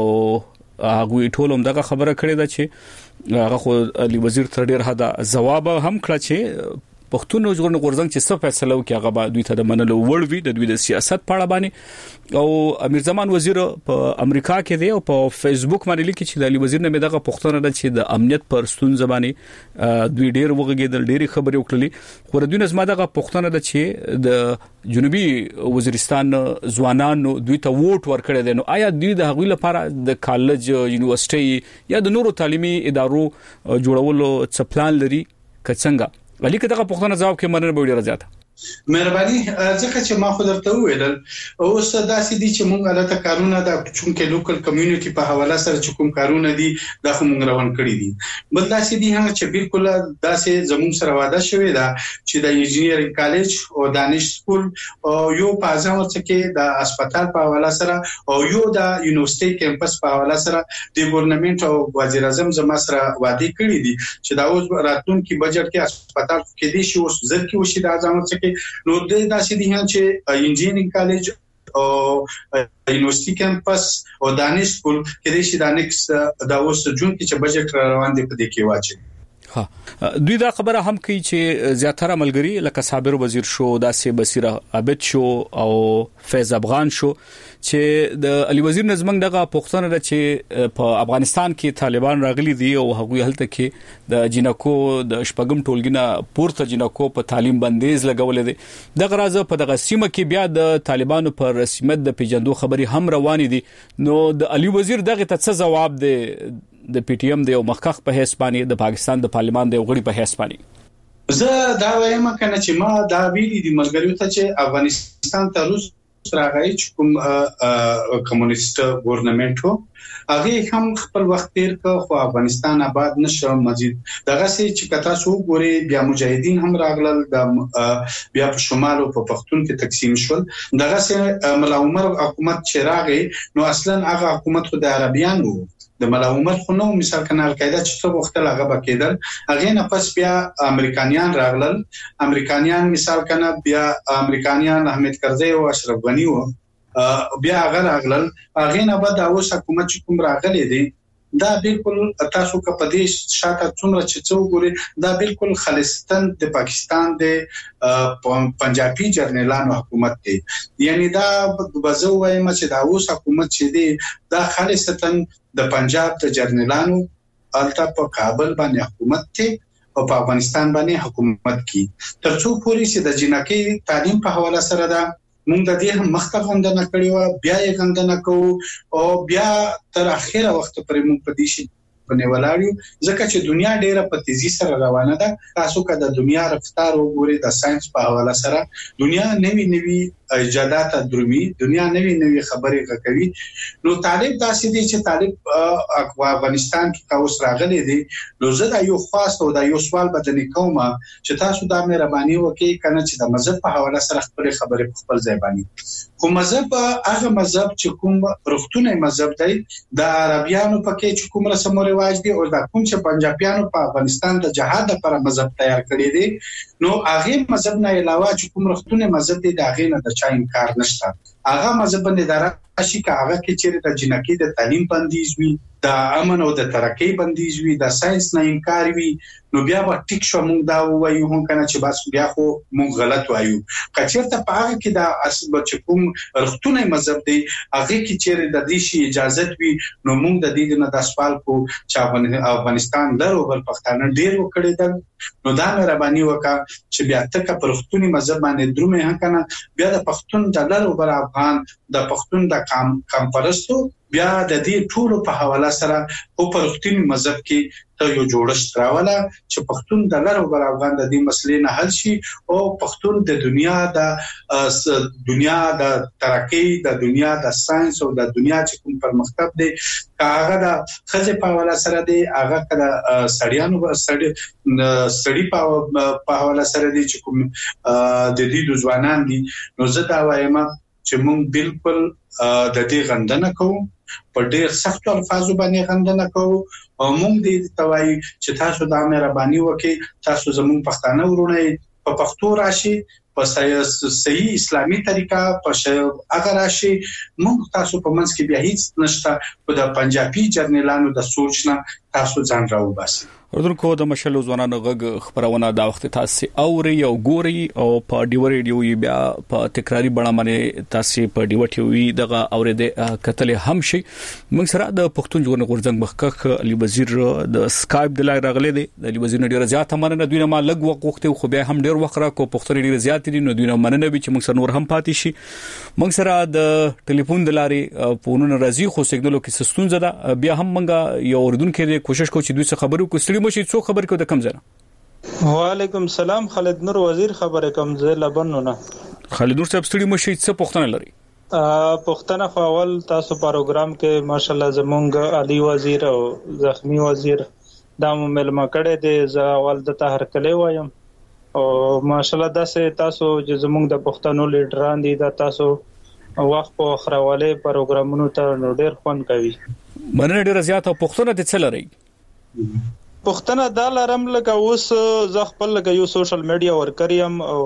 هغه ټول هم دغه خبره کړې ده چې هغه خو علي وزیر تر ډیر حدا جواب هم کړ چې پښتون ژغورنې غورځنګ چې څه فیصله وکړي هغه به دوی ته د منلو وړ وي د دوی د سیاست په اړه باندې او امیر زمان وزیر په امریکا کې دی او په فیسبوک باندې لیکي چې د علي وزیر نه دغه پښتون ده چې د امنیت پر ستونزه باندې دوی ډیر وغږیدل ډیر خبرې وکړلې خو دوی نظم دغه پښتون ده چې د جنوبي وزیرستان ځوانانو دوی ته ووټ ورکړي دي نو آیا دوی د هغوی لپاره د کالج یونیورسيټي یا د نورو تعلیمي ادارو جوړولو څه پلان لري کڅنګه علي کداغه پښتنه جواب کې مننه به ډیره زیاته مهرباني ځکه چې ما خو درته وویل اوس داسې دي چې مونږ الته کارونه د چونکه لوکل کمیونټي په حواله سره چې کوم کارونه دي دا خو مونږ روان کړی دي بل داسې دي هم چې بالکل داسې زموږ سره وعده شوې ده چې د انجینرینګ کالج او دانش سکول او یو په ځان ورڅخه د هسپتال په حواله سره او یو د یونیورسيټي کیمپس په حواله سره د ګورنمنت او وزیر اعظم زما سره وعده کړی دي چې دا اوس راتلونکي بجټ کې هسپتال کې دي شي اوس ځل کې وشي د ځان ورڅخه نو د داسې دي چې انجینرینګ کالج او یونیورسيټي کیمپس او دانش سکول کې د شي د نیکس د اوس جون کې چې بجټ روان دي په دې کې واچي دوی دا خبره هم کوي چې زیاتره ملګری لکه صابر وزیر شو داسې بصیر عابد شو او فیض افغان شو چې د علي وزیر نظمنګ دغه پښتون را چې په افغانستان کې طالبان راغلي دي او هغوی هلته کې د جنکو د شپږم ټولګینه پورته جنکو په تعلیم بندیز لګولې دي دغه راز په دغه سیمه کې بیا د طالبانو پر رسمیت د پیجندو خبري هم روانې دي نو د علي وزیر دغه ته څه جواب دی د پی ټی ایم د یو مخکخ په حسابانی د پاکستان د پارلیمان د غړي په حسابانی زه دا وایم کنه چې ما دا ویلي دي ملګریو ته چې افغانستان ته روس راغی چې کوم کمونیست ګورنمنت هغه هم خپل وخت تیر کړ خو افغانستان آباد نشو مزید دغه سي چې کتا سو ګوري بیا مجاهدین هم راغلل د بیا په شمال او په پښتون کې تقسیم شول دغه سي ملا عمر حکومت چې راغی نو اصلا هغه حکومت خو د عربیانو د ملا عمر خو نو مثال کنه القاعده چې څو وخت لا غبا کېدل هغه نه پس بیا امریکایان راغلل امریکایان مثال کنه بیا امریکایان احمد کرزی او اشرف غنی و بیا هغه راغلل هغه نه بعد اوس حکومت چې کوم راغلي دي دا بالکل تاسو کا پدیش شاته څومره چې څو ګوري دا بالکل خالصتن د پاکستان د پنجابي جرنیلانو حکومت دی یعنی دا بزو وایم چې دا اوس حکومت چې دی دا خالصتن د پنجاب د جرنیلانو الته په کابل باندې حکومت دی او په افغانستان باندې حکومت کی ترڅو پوری چې د جنکی تعلیم په حواله سره دا مونږ د دې هم مخته غندنه کړې و، بیا یې غندنه کوو او بیا تر اخره وخت پرې مونږ په دې شي باندې ولاړو، ځکه چې دنیا ډیره په تیزی سره روانه ده. تاسو که د دنیا رفتار وګورئ، د ساينس په حواله سره دنیا نوي ایجادات درومي، دنیا نوي خبرې کوي. نو طالب داسې دي چې طالب افغانستان کې تاسو راغلي دي، نو زه دا یو خاص او دا یو سوال بدني کوم چې تاسو دا مهرباني وکړئ کنه چې د مذهب په حواله سره خپل خبرې په خپل ځای باندې کوم مذهب هغه مذهب چې کوم رښتونه مذهب دی د عربیانو پکې چې کوم رسم او رواج دي او دا کوم چې پنجابیانو په افغانستان د جهاد لپاره مذهب تیار کړی دی، نو هغه مذهب نه علاوه چې کوم رښتونه مذهب دی دا غي نه د چا انکار نشته. هغه مذهب باندې دراشي که هغه کې چې د جنکی د تعلیم بندیز وي، د امن او د ترقۍ بندیز وي، د ساينس نه انکار وي، نو بیا به ټیک شو مونږ دا وایو هم کنه چې بس بیا خو مونږ غلط وایو. کچېرته په هغه کې دا اصل چې کوم رښتونه مذهب دی هغه کې چې د دې شي اجازه وي، نو مونږ د دې نه د سوال کو چې افغانستان درو بل پښتانه ډیر وکړي دل، نو دا مهرباني وکړه چې بیا تک په رښتونی مذهب باندې درومه هم کنه بیا د پښتون د لارو بر افغان د پښتون د کام پرستو بیا د دې ټولو په حواله سره او په رښتینی مذهب کې ته یو جوړښت راولا چې پښتون د لارو بر افغان د دې مسلې نه حل شي او پښتون د دنیا د ترقۍ، د دنیا د ساينس او د دنیا چې کوم پرمختګ دی هغه د خځې په حواله سره دی، هغه د سړی په حواله سره دی چې کوم د دې د ځوانان دي. نو زه دا وایم چې موږ بالکل د دې غندنه کوو، په ډېر سخت الفاظو باندې غندنه کوو او موږ دې توای چې تاسو د مهرباني وکړئ، تاسو زموږ پښتانه ورونه په پښتو راشي، په صحیح اسلامي طریقه په هغه راشي. موږ تاسو په منځ کې بیا هیڅ نشته، په د پنجابي جرنیلانو د سوچ نه تاسو ځان راوباسئ. اردوونکو د مشلو ځوانانو غږ خبرونه دا وخت تاسو اوري او ګوري او په ډیو ریډیو بیا په تکراری بڼه باندې تاسو په ډیو ټي وي دغه اورېده کتل هم شي. موږ سره د پښتون ژغورنې غورځنګ مخکخ علي وزیر د سکایپ د لای راغلي دی. د علي وزیر ډیر زیات مننه، دوی نه ما لګ وخت خو بیا هم ډیر وخت را کو پښتون ډیر زیات دي، نو دوی نه مننه چې موږ سره نور هم پاتې شي. موږ سره د ټلیفون د لارې فونونه راځي خو سیګنالو کې ستونزه ده، بیا هم موږ یو اردوونکو کوشش کوو چې دوی څه خبرو کو مشي څو خبر کو د کم زنه. وعلیکم السلام، خالد نور وزیر خبره کوم زه لبنونه. خالد نور صاحب ستړي مشي څه پوښتنه لري؟ پوښتنه خو اول تاسو پروګرام کې ماشاءالله زمونږ علي وزیر او زخمی وزیر دا ملما کړه دې ز اول د ته هرکلې وایم او ماشاءالله داسې تاسو چې زمونږ د پښتنو لیډران دي دا تاسو وخت په خراواله پروګرامونو ته ډېر خوان کوي. مننه ډېر زیات. او پښتنه د څه لري؟ پښتنه دا لرم لکه اوس ز خپل لکه یو سوشل میډیا ورکر یم او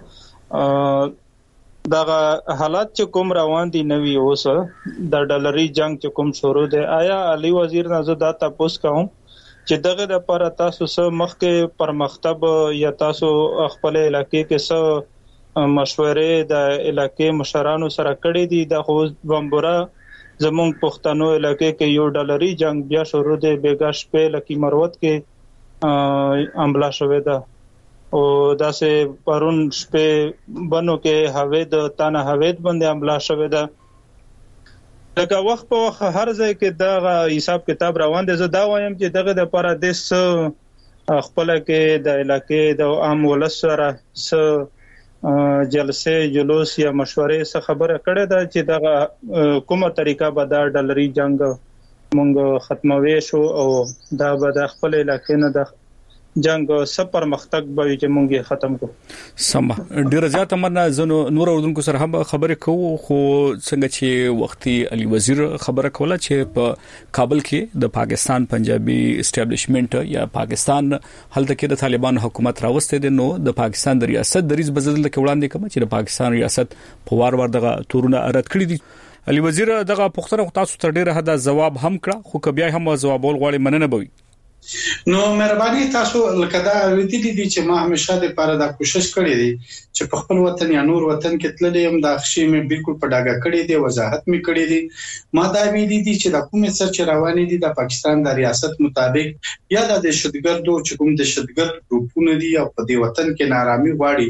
دا حالات چې کوم روان دي نوی اوس د ډالري جنگ چې کوم شروع دی، آیا علي وزیر نه زه دا تاسو کوم چې دغه لپاره تاسو سره مخکې پرمختګ یا تاسو خپل علاقې کې څه مشورې د علاقې مشرانو سره کړې دي؟ د خو بمبورا زمونږ پښتنو علاقې کې یو ډالري جنگ بیا شروع دی، بیګاش په لکی مروت کې حمله شوې ده او داسې پرون شپه بنو کې هوید تانه هوید باندې حمله شوې ده. لکه وخت په وخت هر ځای کې دا حساب کتاب روان دی. زه دا وایم چې دغه د لپاره د خپل کې د علاقې د عام ولس سره جلسه جلوس یا مشورې څخه خبره کړې ده چې دا کومه طریقه به دا ډالري جنگ مونږ ختموي شو او دا به د خپل علاقې نه د جنگ سپر مختق به چې مونږه ختم کو. سم ډیر زیات مننه. زنو نور اردوونکو سره هم خبرې کوو خو څنګه چې وختي علي وزیر خبره کوله چې په کابل کې د پاکستان پنجابي اسټابلیشمنت یا پاکستان هلته کې د طالبان حکومت راوسته دي، نو د پاکستان د ریاست د ریس بدل کې وړاندې کوم چې د پاکستان ریاست په وار دغه تورونه رد کړی دي. علي وزیر دغه پښتنه تاسو تر ډیره حد جواب هم کړ خو کبیا هم جواب ول غواړي مننه بوي. نو مهرباني تاسو لکه دا ویدي دي چې ما همیشه د لپاره دا کوشش کړې دي چې په خپل وطن یا نور وطن کې تللې هم دا خشي مې بالکل په ډاګه کړې دي، وضاحت مې کړې دي. ما دا ویدي دي چې د کومې سر چې روانې دي د پاکستان د ریاست مطابق یا د شتګردو چې کوم د شتګرد ګروپونه دي او په دې وطن کې نارامي غواړي،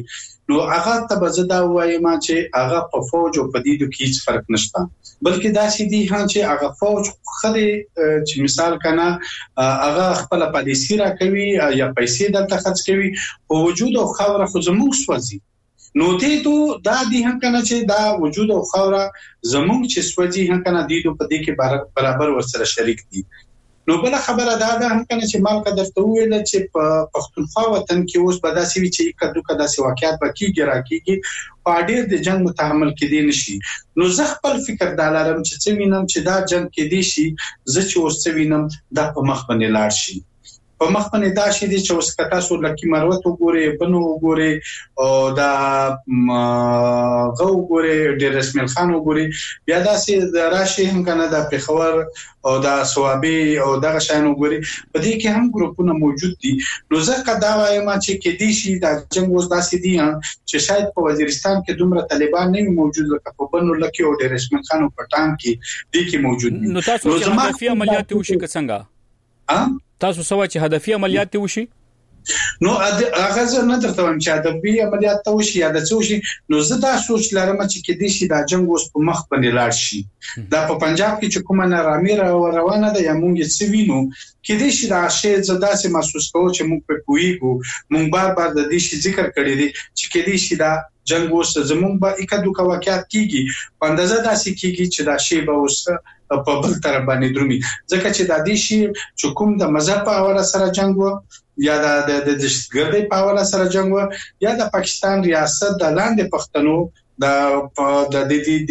نو هغه تبزدا وایم چې هغه په فوج او په دیدو کې هیڅ فرق نشته بلکې دا چې دی چې هغه فوج خدي چې مثال کنه هغه خپل پالیسی را کوي یا پیسې دلته خرڅ کوي او وجود او خاور خو زموږ سوځي نو دې ته دا دی هم کنه چې دا وجود او خاور زموږ چې سوځي هم کنه دیدو په دې کې برابر ورسره شریک دي نو بل خبره دا ده هم کنه چې مال قدر ته ویل چې په پښتونخوا وطن کې اوس بداسي وی چې کډو کداسي واقعیت بکیږي راکېږي په ډېر د جنگ متحمل کېدی نشي نو زه خپل فکر دالارم چې څه وینم چې دا جنگ کې دی شي زه چې اوس څه وینم دا په مخ باندې لاړ شي په مخ باندې دا شي چې اوس کتا سو لکه مروت وګوره بنو وګوره او دا غو وګوره ډېر اسماعیل خان وګوره بیا دا سي راشي هم کنه د پیښور او دا سوابي او دغه شان وګوري په دې کې هم ګروپونه موجود دي نو ځکه دا وایم چې کې دي شي دا جنگ اوس داسې دي چې شاید په وزیرستان کې دومره طالبان نه موجود لکه په بنو لکه او ډېر اسماعیل خان او پټان کې دي کې موجود دي نو تاسو چې هدفي عملیات وشي څنګه تاسو سوا چې هدفي عملیات وشي نو هغه زه نه درته وایم چې هدفي عملیات ته وشي یا د څه وشي نو زه دا سوچ لرم چې کې دي شي دا جنگ اوس په مخ باندې لاړ شي دا په پنجاب کې چې کومه نارامي روانه ده یا مونږ څه وینو کې دي شي دا شی زدا سه محسوس کوو چې مونږ په کویګو مونږ بار د دې شي ذکر کړی دي چې کې دي شي دا جنگ اوس زمونږ به اکدو کا واقعیت کیږي په اندازه داسې کیږي چې دا شی به اوس په بل طرف باندې درومي ځکه چې د دې شی چې کوم د مذهب په حواله سره جنگ و یا د دهشتګردۍ په حواله سره جنگ و یا د پاکستان ریاست د لاندې پښتنو د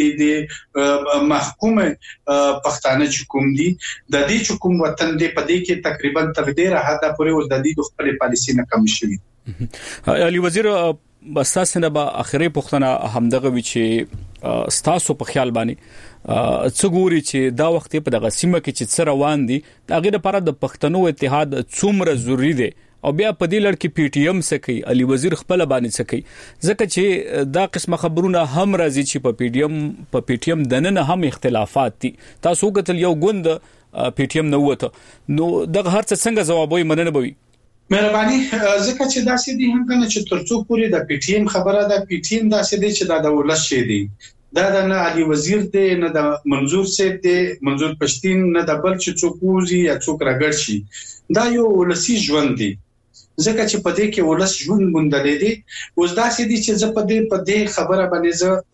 دې محکومه پښتانه چې کوم دي د دې چې کوم وطن دی په دې کې تقریبا تر ډیره حدا پورې ول د دې خپل پالیسی نه کم شوی علي وزیر بساسنه به اخري پښتنه همدغه وی چې ستاسو په خیال باندې څه ګوري چې دا وخت په دغه سیمه کې چې څه روان دي دا غیر لپاره د پښتنو اتحاد څومره ضروری دی او بیا په دې لړ کې پی ټی ایم سکی علي وزیر خپل باندې سکی ځکه چې دا قسمه خبرونه هم راځي چې په پی ټی ایم دنه هم اختلافات دي تاسو ګټل یو ګوند پی ټی ایم نو وته نو دغه هر څه څنګه جوابوي مننه بوي مهرباني ځکه چې داسې دي هم کنه چې ترڅو پوری د پی ټی ایم خبره ده پی ټی ایم داسې دي چې د ولس شي دي دا نه علي وزیر دی نه د منظور صاحب دی منظور پښتين نه د بل چې څوک وزي یا څوک راګړ شي دا یو ولسی ژوند دی ځکه چې په دې کې ولس ژوند مونډلې دي اوس داسې دي چې زه په دې خبره باندې زه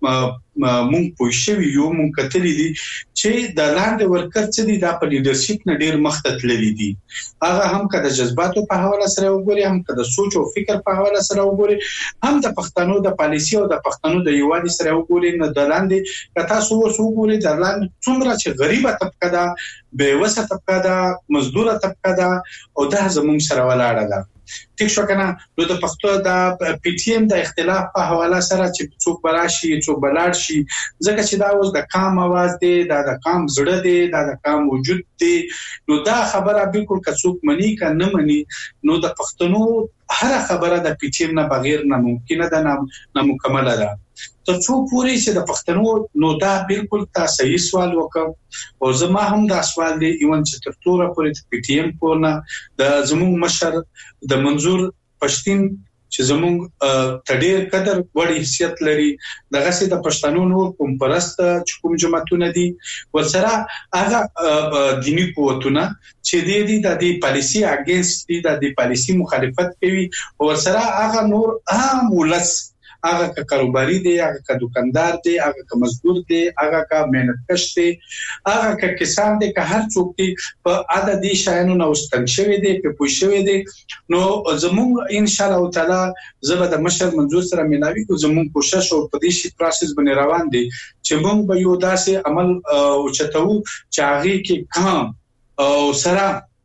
مونږ پوښښوي یو مونږ کتلې دي چې د لاندې ورکر څه دي د لیدرشپ نه ډیر مخته تللي دي هغه هم کده جذباتو په حواله سره وګوري هم کده سوچ او فکر په حواله سره وګوري هم د پښتنو د پالیسی او د پښتنو د یووالي سره وګوري نه د لاندې کتا سو وګوري د لاندې څومره چې غریبه طبقه ده بے وسه طبقه ده مزدوره طبقه ده او دا زموږ سره ولاړه ده ټیک شو کنه نو د پښتو د پی ټی ایم د اختلاف په حواله سره چې څوک براشي څوک بلاړ شي ځکه چې دا اوس د قام आवाज دی د قام زړه دی د قام وجود دی نو دا خبره بالکل کڅوک منی کا نه منی نو د پښتنو هر خبره د پی ټی ایم نه بغیر نه ممکنه ده نه مکمله ده ترڅو پوری چې د پښتنو نو دا بالکل تا صحیح سوال وکړ او زما هم دا سوال دی ایون چې تر توره پوری د پی ټی ایم پورنه د زموږ مشر د منظور پښتين چې زموږ تډیر قدر وړي حیثیت لري دغه سي د پښتنو نور کوم پرست چې کوم جماعتونه دي ورسره هغه دینی قوتونه چې د دې پالیسی اگینست دي د دې پالیسی مخالفت کوي ورسره هغه نور عام ولس هغه که کاروباري دی هغه که دکاندار دی هغه که مزدور دی هغه که مهنتکش دی هغه که کسان دی که هر څوک دی په عددي شایانو نو ستنګ شوی دی په پوښ شوی دی نو زموږ ان شاء الله تعالی زبر د مشر منظور سره ملاوي کو زموږ کوشش او په دې شي پروسس باندې روان دي چې موږ به یو داسې عمل او چتو چې هغه کې کام او سره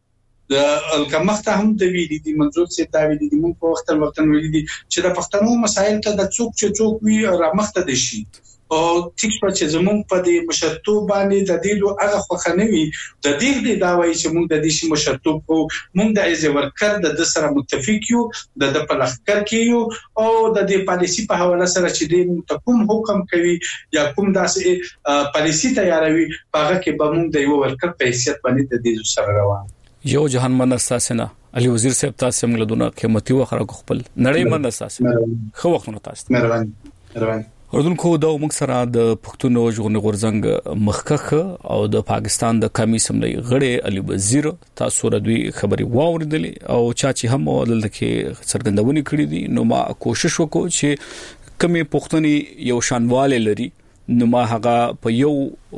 د الکمخته هم د ویلي دي منظور سي دا ویلي دي موږ په وخت ویلي دي چې د پښتنو مسایل ته د څوک وی رامخته دي شي او ټیک چې زموږ په دې مشرتوب باندې د دې هغه خوخنوي د دې دا وایي چې موږ د دې شي مشرتوب کو موږ د ایز ورکر د سره متفق یو د پلخکر کیو او د دې پالیسی په حواله سره چې دې کوم حکم کوي یا کوم داسې پالیسی تیاروي هغه کې به موږ د یو ورکر په حیثیت باندې د دې سره روان یو جهان من اساسنه علي وزیر صاحب تاسو موږ له دونه قیمتي وخره خپل نړۍ من اساس خو وختونه تاسو مهرباني اردوونکو دا موږ سره د پښتون ژغورنې غورځنګ مخکخ او د پاکستان د قومي اسمبلی غړي علي وزیر تاسو ردوی خبري واوریدلې او چا چې هم دلته کې څرګندونې کړې دي نو ما کوشش وکړ چې کمی پښتني یو شانواله لري نو ما هغه په یو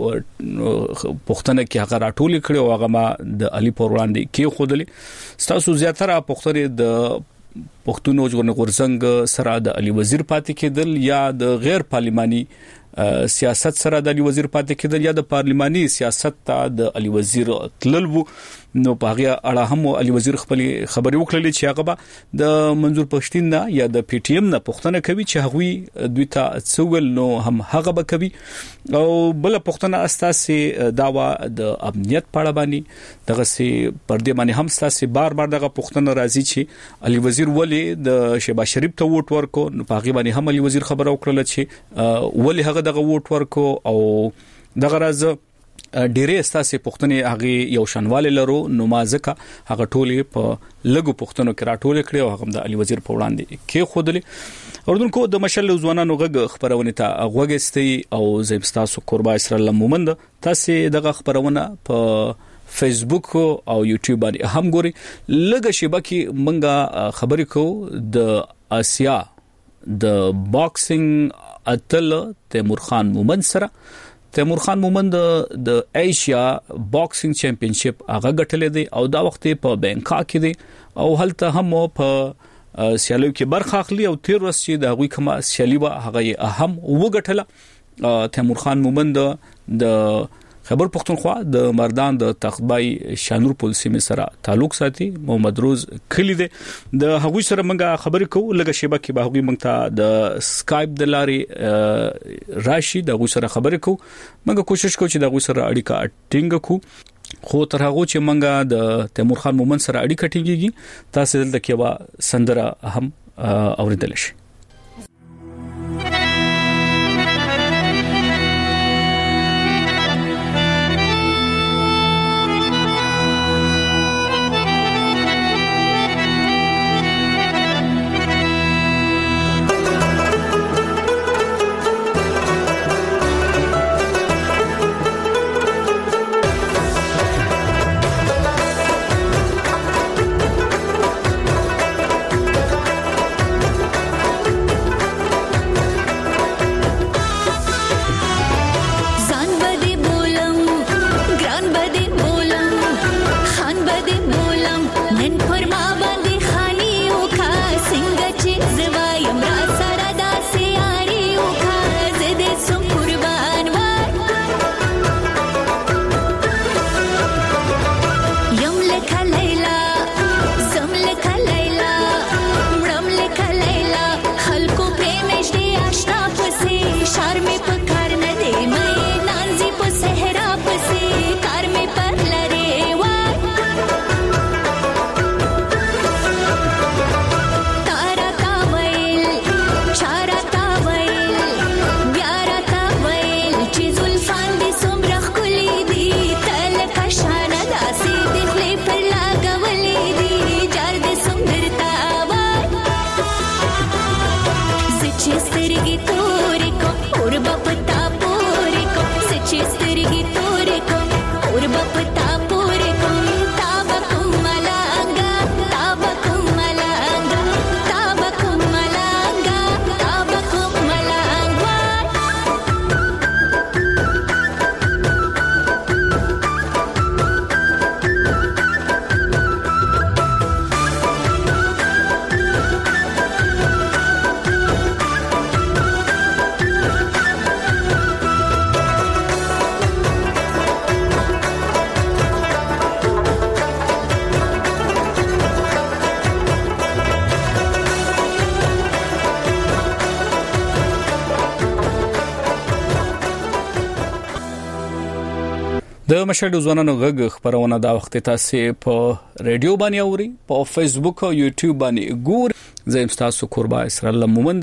پښتنه کې هغه راټول کړو هغه ما د علي پر وړاندې کې خودلې تاسو زیاتره پښتني د پښتون ژغورنې غورځنګ سره د علي وزیر پاتې کېدل یا د غیر پارلماني سیاست سره د علي وزیر پاتې کېدل یا د پارلماني سیاست ته د علي وزیر تللو نو په هغه اړه هم علي وزیر خپل خبري وکړلې چې هغه د منظور پښتين نه یا د پی ټی ایم نه پښتنه کوي چې هغه دوی ته څول نو هم هغه به کوي او بل پښتنه اساسي داوا د امنیت پاړه باندې دغه سي پردې باندې هم اساسي بار دغه پښتنه راځي چې علي وزیر ولی د شهباز شریف ته ووټ ورکو نو په هغه باندې هم علي وزیر خبره وکړه چې ولی هغه دغه ووټ ورکو او دغه راز ډیره اساسي پښتنې هغه یو شنواله لرو نو ما ځکه هغه ټولې په لګو پښتنو کې راټول کړي او هغه د علي وزیر په وړاندې کې خودلې اردوونکو د مشل ځوانانو غږ خبرونه ته غوږستي او زمستاسو قربا اسرائیل مومند تاسو دغه خبرونه په فیسبوک او یوټیوب باندې هم ګوري لګه شبکه منګه خبرې کو د آسیا د باکسینګ اتل تیمور خان مومند سره تیمور خان مومند د ایشیا باکسینګ چمپionship هغه ګټلې دی او دا وخت په بانکاک کې دی او هلته هم په سیالو کې برخه اخلي او 13 ورځې چې د هغوی کومه سیالي به هغه اهم وګټله تیمور خان مومند د خبر پښتونخوا د مردان د تخبای شانور پولیسي سره تعلق ساتي محمد روز کلی دی د هغوی سره موږ خبرې کوو لکه شبکه به هغوی موږ ته د سکایپ د لارې راشي د هغوی سره خبرې کوو موږ کوشش کوو چې د هغوی سره اړیکه ټینګ کوو خو تر هغه چې موږ د تیمور خان مومند سره اړیکه ټینګيږي تاسو دلته کې وا سندره هم اوریدل شي د مشهد ځوانانو غږ خبرونه دا وخت تاسو په ریډیو باندې اوري په فیسبوک او یوټیوب باندې ګور زم تاسو قربا اسرائیل مومند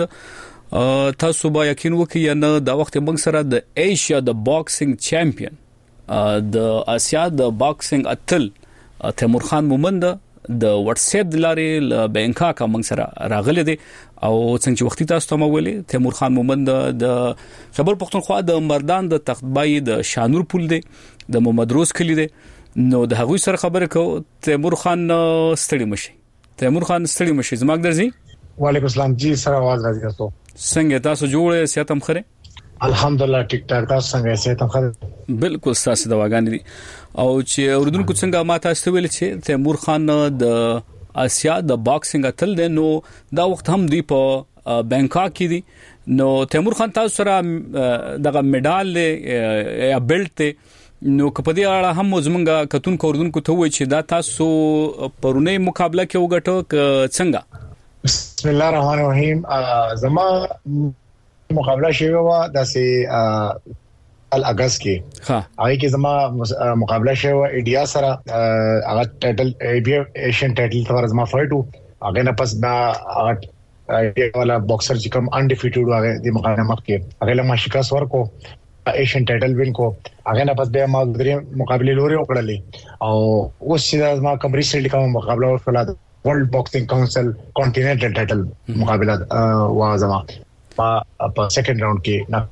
تاسو با یقین وکړئ نه دا وخت موږ سره د ایشیا د باکسینګ چمپیون د آسیا د باکسینګ اتل تیمور خان مومند د واتس اپ د لارې ل بانکاک موږ سره راغلی دی او څنګه وختي تاسو ته مولې تیمور خان مومند د خبر پښتونخوا د مردان د تختبای د شانور پول دی د محمد روز کلی دی نو د هغوی سره خبره کو تیمور خان ستړي مشي زما درځي وعلیکم السلام جی سره आवाज راځي تاسو څنګه تاسو جوړه سیاتم خره الحمدلله ټیک ټاک تاسو څنګه سیاتم خره بالکل تاسو دواګان دي او چې اردن کو څنګه ما تاسو ویل چې تیمور خان د آسیا د باکسینګ اتل دی نو دا وخت هم دی په بانکاک کې دی نو تیمور خان تاسو سره دغه میډال یا بیلټ نو کپدی اړه هم زمونږه کتون کوردون کو ته وای چې دا تاسو پرونه مقابله کې وګټو څنګه بسم الله الرحمن الرحیم زما مقابله شوی و د سي اگست کې هغه کې زما مقابله شوی و انډیا سره هغه ټایټل ایشین ټایټل تور زما فایټ هغه نه پس دا والا باکسر چې کوم انډیفیټډ هغه د مقابله مخ کې هغه له ما شکست ورکو ایشین ټایټل وین کو هغه نه پس به ما درې مقابله لوري وکړلې او اوس چې ما کوم ریسنټلی کوم مقابله وکړه ورلد باکسینګ کونسل کانټیننټل ټایټل مقابله وازما په سیکنډ راوند کې نه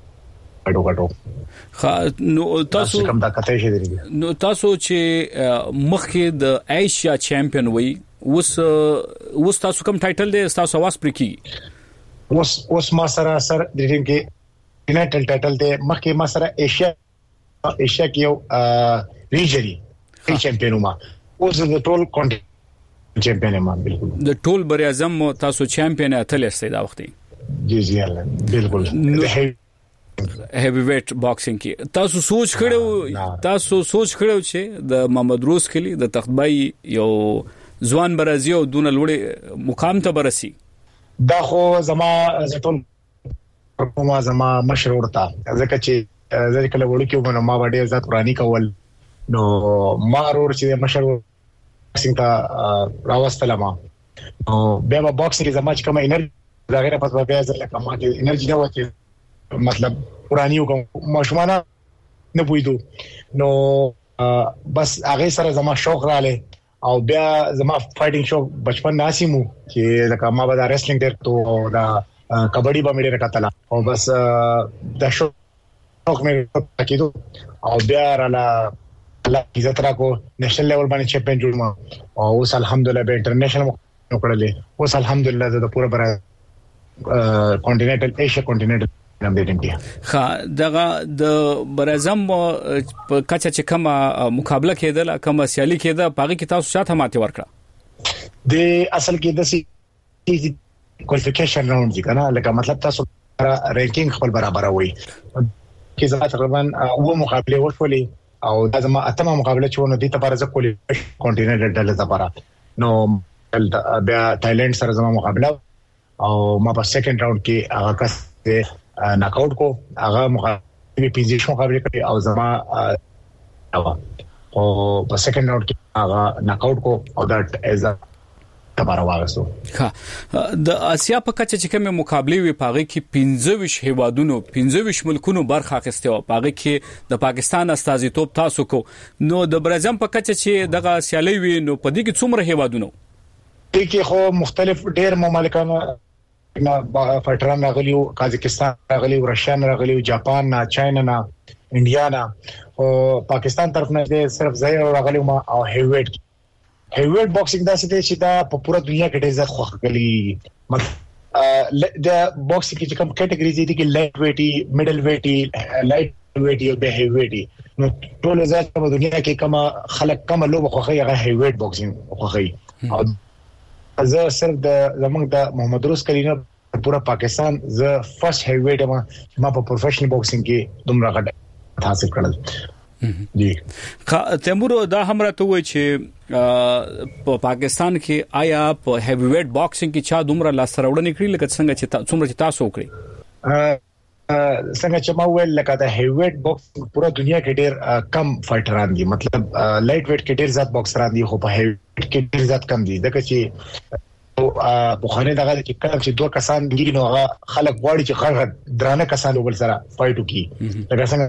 پټو نو تاسو کوم دا کته شي دی نو تاسو چې مخکې د ایشیا چیمپیون وي اوس تاسو کوم ټایټل دی تاسو واس پرکی اوس ما سره سر د ټیم کې کانټیننټل ټایټل دی مخکې ما سره ایشیا کې یو ریجنی چیمپیون ما اوس د ټول کانټیننټ چیمپیون ما بالکل د ټول بر اعظم تاسو چیمپیون اتل استئ دا وخت جی بالکل هیوی ویټ باکسینګ کې تاسو سوچ کړو چې د محمد روز کلی د تختبای یو ځوان برازي او دون لوړې مقام ته برسي دا خو زما زما مشرور تا ځکه چې ځکه کله وړو کې ما باندې ذات قرآنی کول نو ما ورور چې مشرور باکسینګ ته راوستل ما نو بیا باکسینګ زما چې کوم انرژي دا غیر پس بیا ځکه ما کې انرژي نه وته مطلب قرآنی کوم مشمانه نه پویدو نو بس هغه سره زما شوق رااله او بیا زما فایټینګ شو بچپن ناسیمو چې لکه ما به دا ریسلینګ ډېر تو دا کبډي به مې ډېر کتل او بس دا شوق مې کېدو او بیا رااله الله عزت راکو نېشنل لیول باندې چیمپیون جوړ ما او اوس الحمدلله به انټرنیشنل وکړلې اوس الحمدلله د پوره بر کانټیننټل ایشیا کانټیننټل دغه د برازم په کچا چې کوم مقابله کېدل کوم سیالي کېده پاګه کې تاسو شاته ماته ورکړه د اصل کې د سی کوالیفیکیشن راوند دي کنه لکه مطلب تاسو رینکینګ خپل برابر وي کې زما تقریبا او مقابله وشولې او دا زما اتمه مقابله چې ونه دي ته پر ځکه کانټیننټل ډل لپاره نو بیا تایلند سره زما مقابله او ما په سیکنډ راوند کې هغه کس ناک آؤٹ کو هغه مقابله پنځه مقابله کړې او زما او په سیکنډ راوند کې هغه ناک آؤٹ کو او دټ از تبارا واغسو د آسیا په کچه چې کومه مقابله وی پاغه کې 15 هیوادونو 15 ملکونو برخه اخیسته او پاغه کې د پاکستان استازیتوب تاسو کو نو د برازم په کچه چې دغه سیالي وی نو په دې کې څومره هیوادونو دې کې خو مختلف ډېر مملکان نه فټران راغلیو قازقستان راغلیو رشیا راغلیو جاپان نه چاینا نه انډیا نه او پاکستان طرف نه صرف زه راغلیو ما او هیویټ باکسینګ دا چې دا په پوره دنیا کې ډېر زیات خوښ غلي د باکسینګ کې کوم کټګریز دي کې لایټ ویټي میډل ویټي لایټ ویټي او به هیویټي نو ټول زیات په دنیا کې کوم خلک کوم لوب خوښي هغه هیویټ باکسینګ خوښي او زه صرف د زمونږ د محمد روز کلینه پورا پاکستان زه فرست هیویټ ما په پروفیشنل باکسینګ کې دومره غټ حاصل کړل دي تیمور دا هم راته وای چې په پاکستان کې آیا په هیوی ویټ باکسینګ کې چا دومره لاس راوړنې کړې لکه څنګه چې څومره تاسو وکړي څنګه چې ما ویل لکه د هیوی ویټ باکس پورا دنیا کې ډېر کم فایټران دي مطلب لایټ ویټ کې ډېر زیات باکسران دي خو په هیوی ویټ کې ډېر زیات کم دي ځکه چې بخاری دغه چې کله چې دوه کسان دي نو هغه خلک غواړي چې خلک درانه کسان وبل سره فایټ وکړي لکه څنګه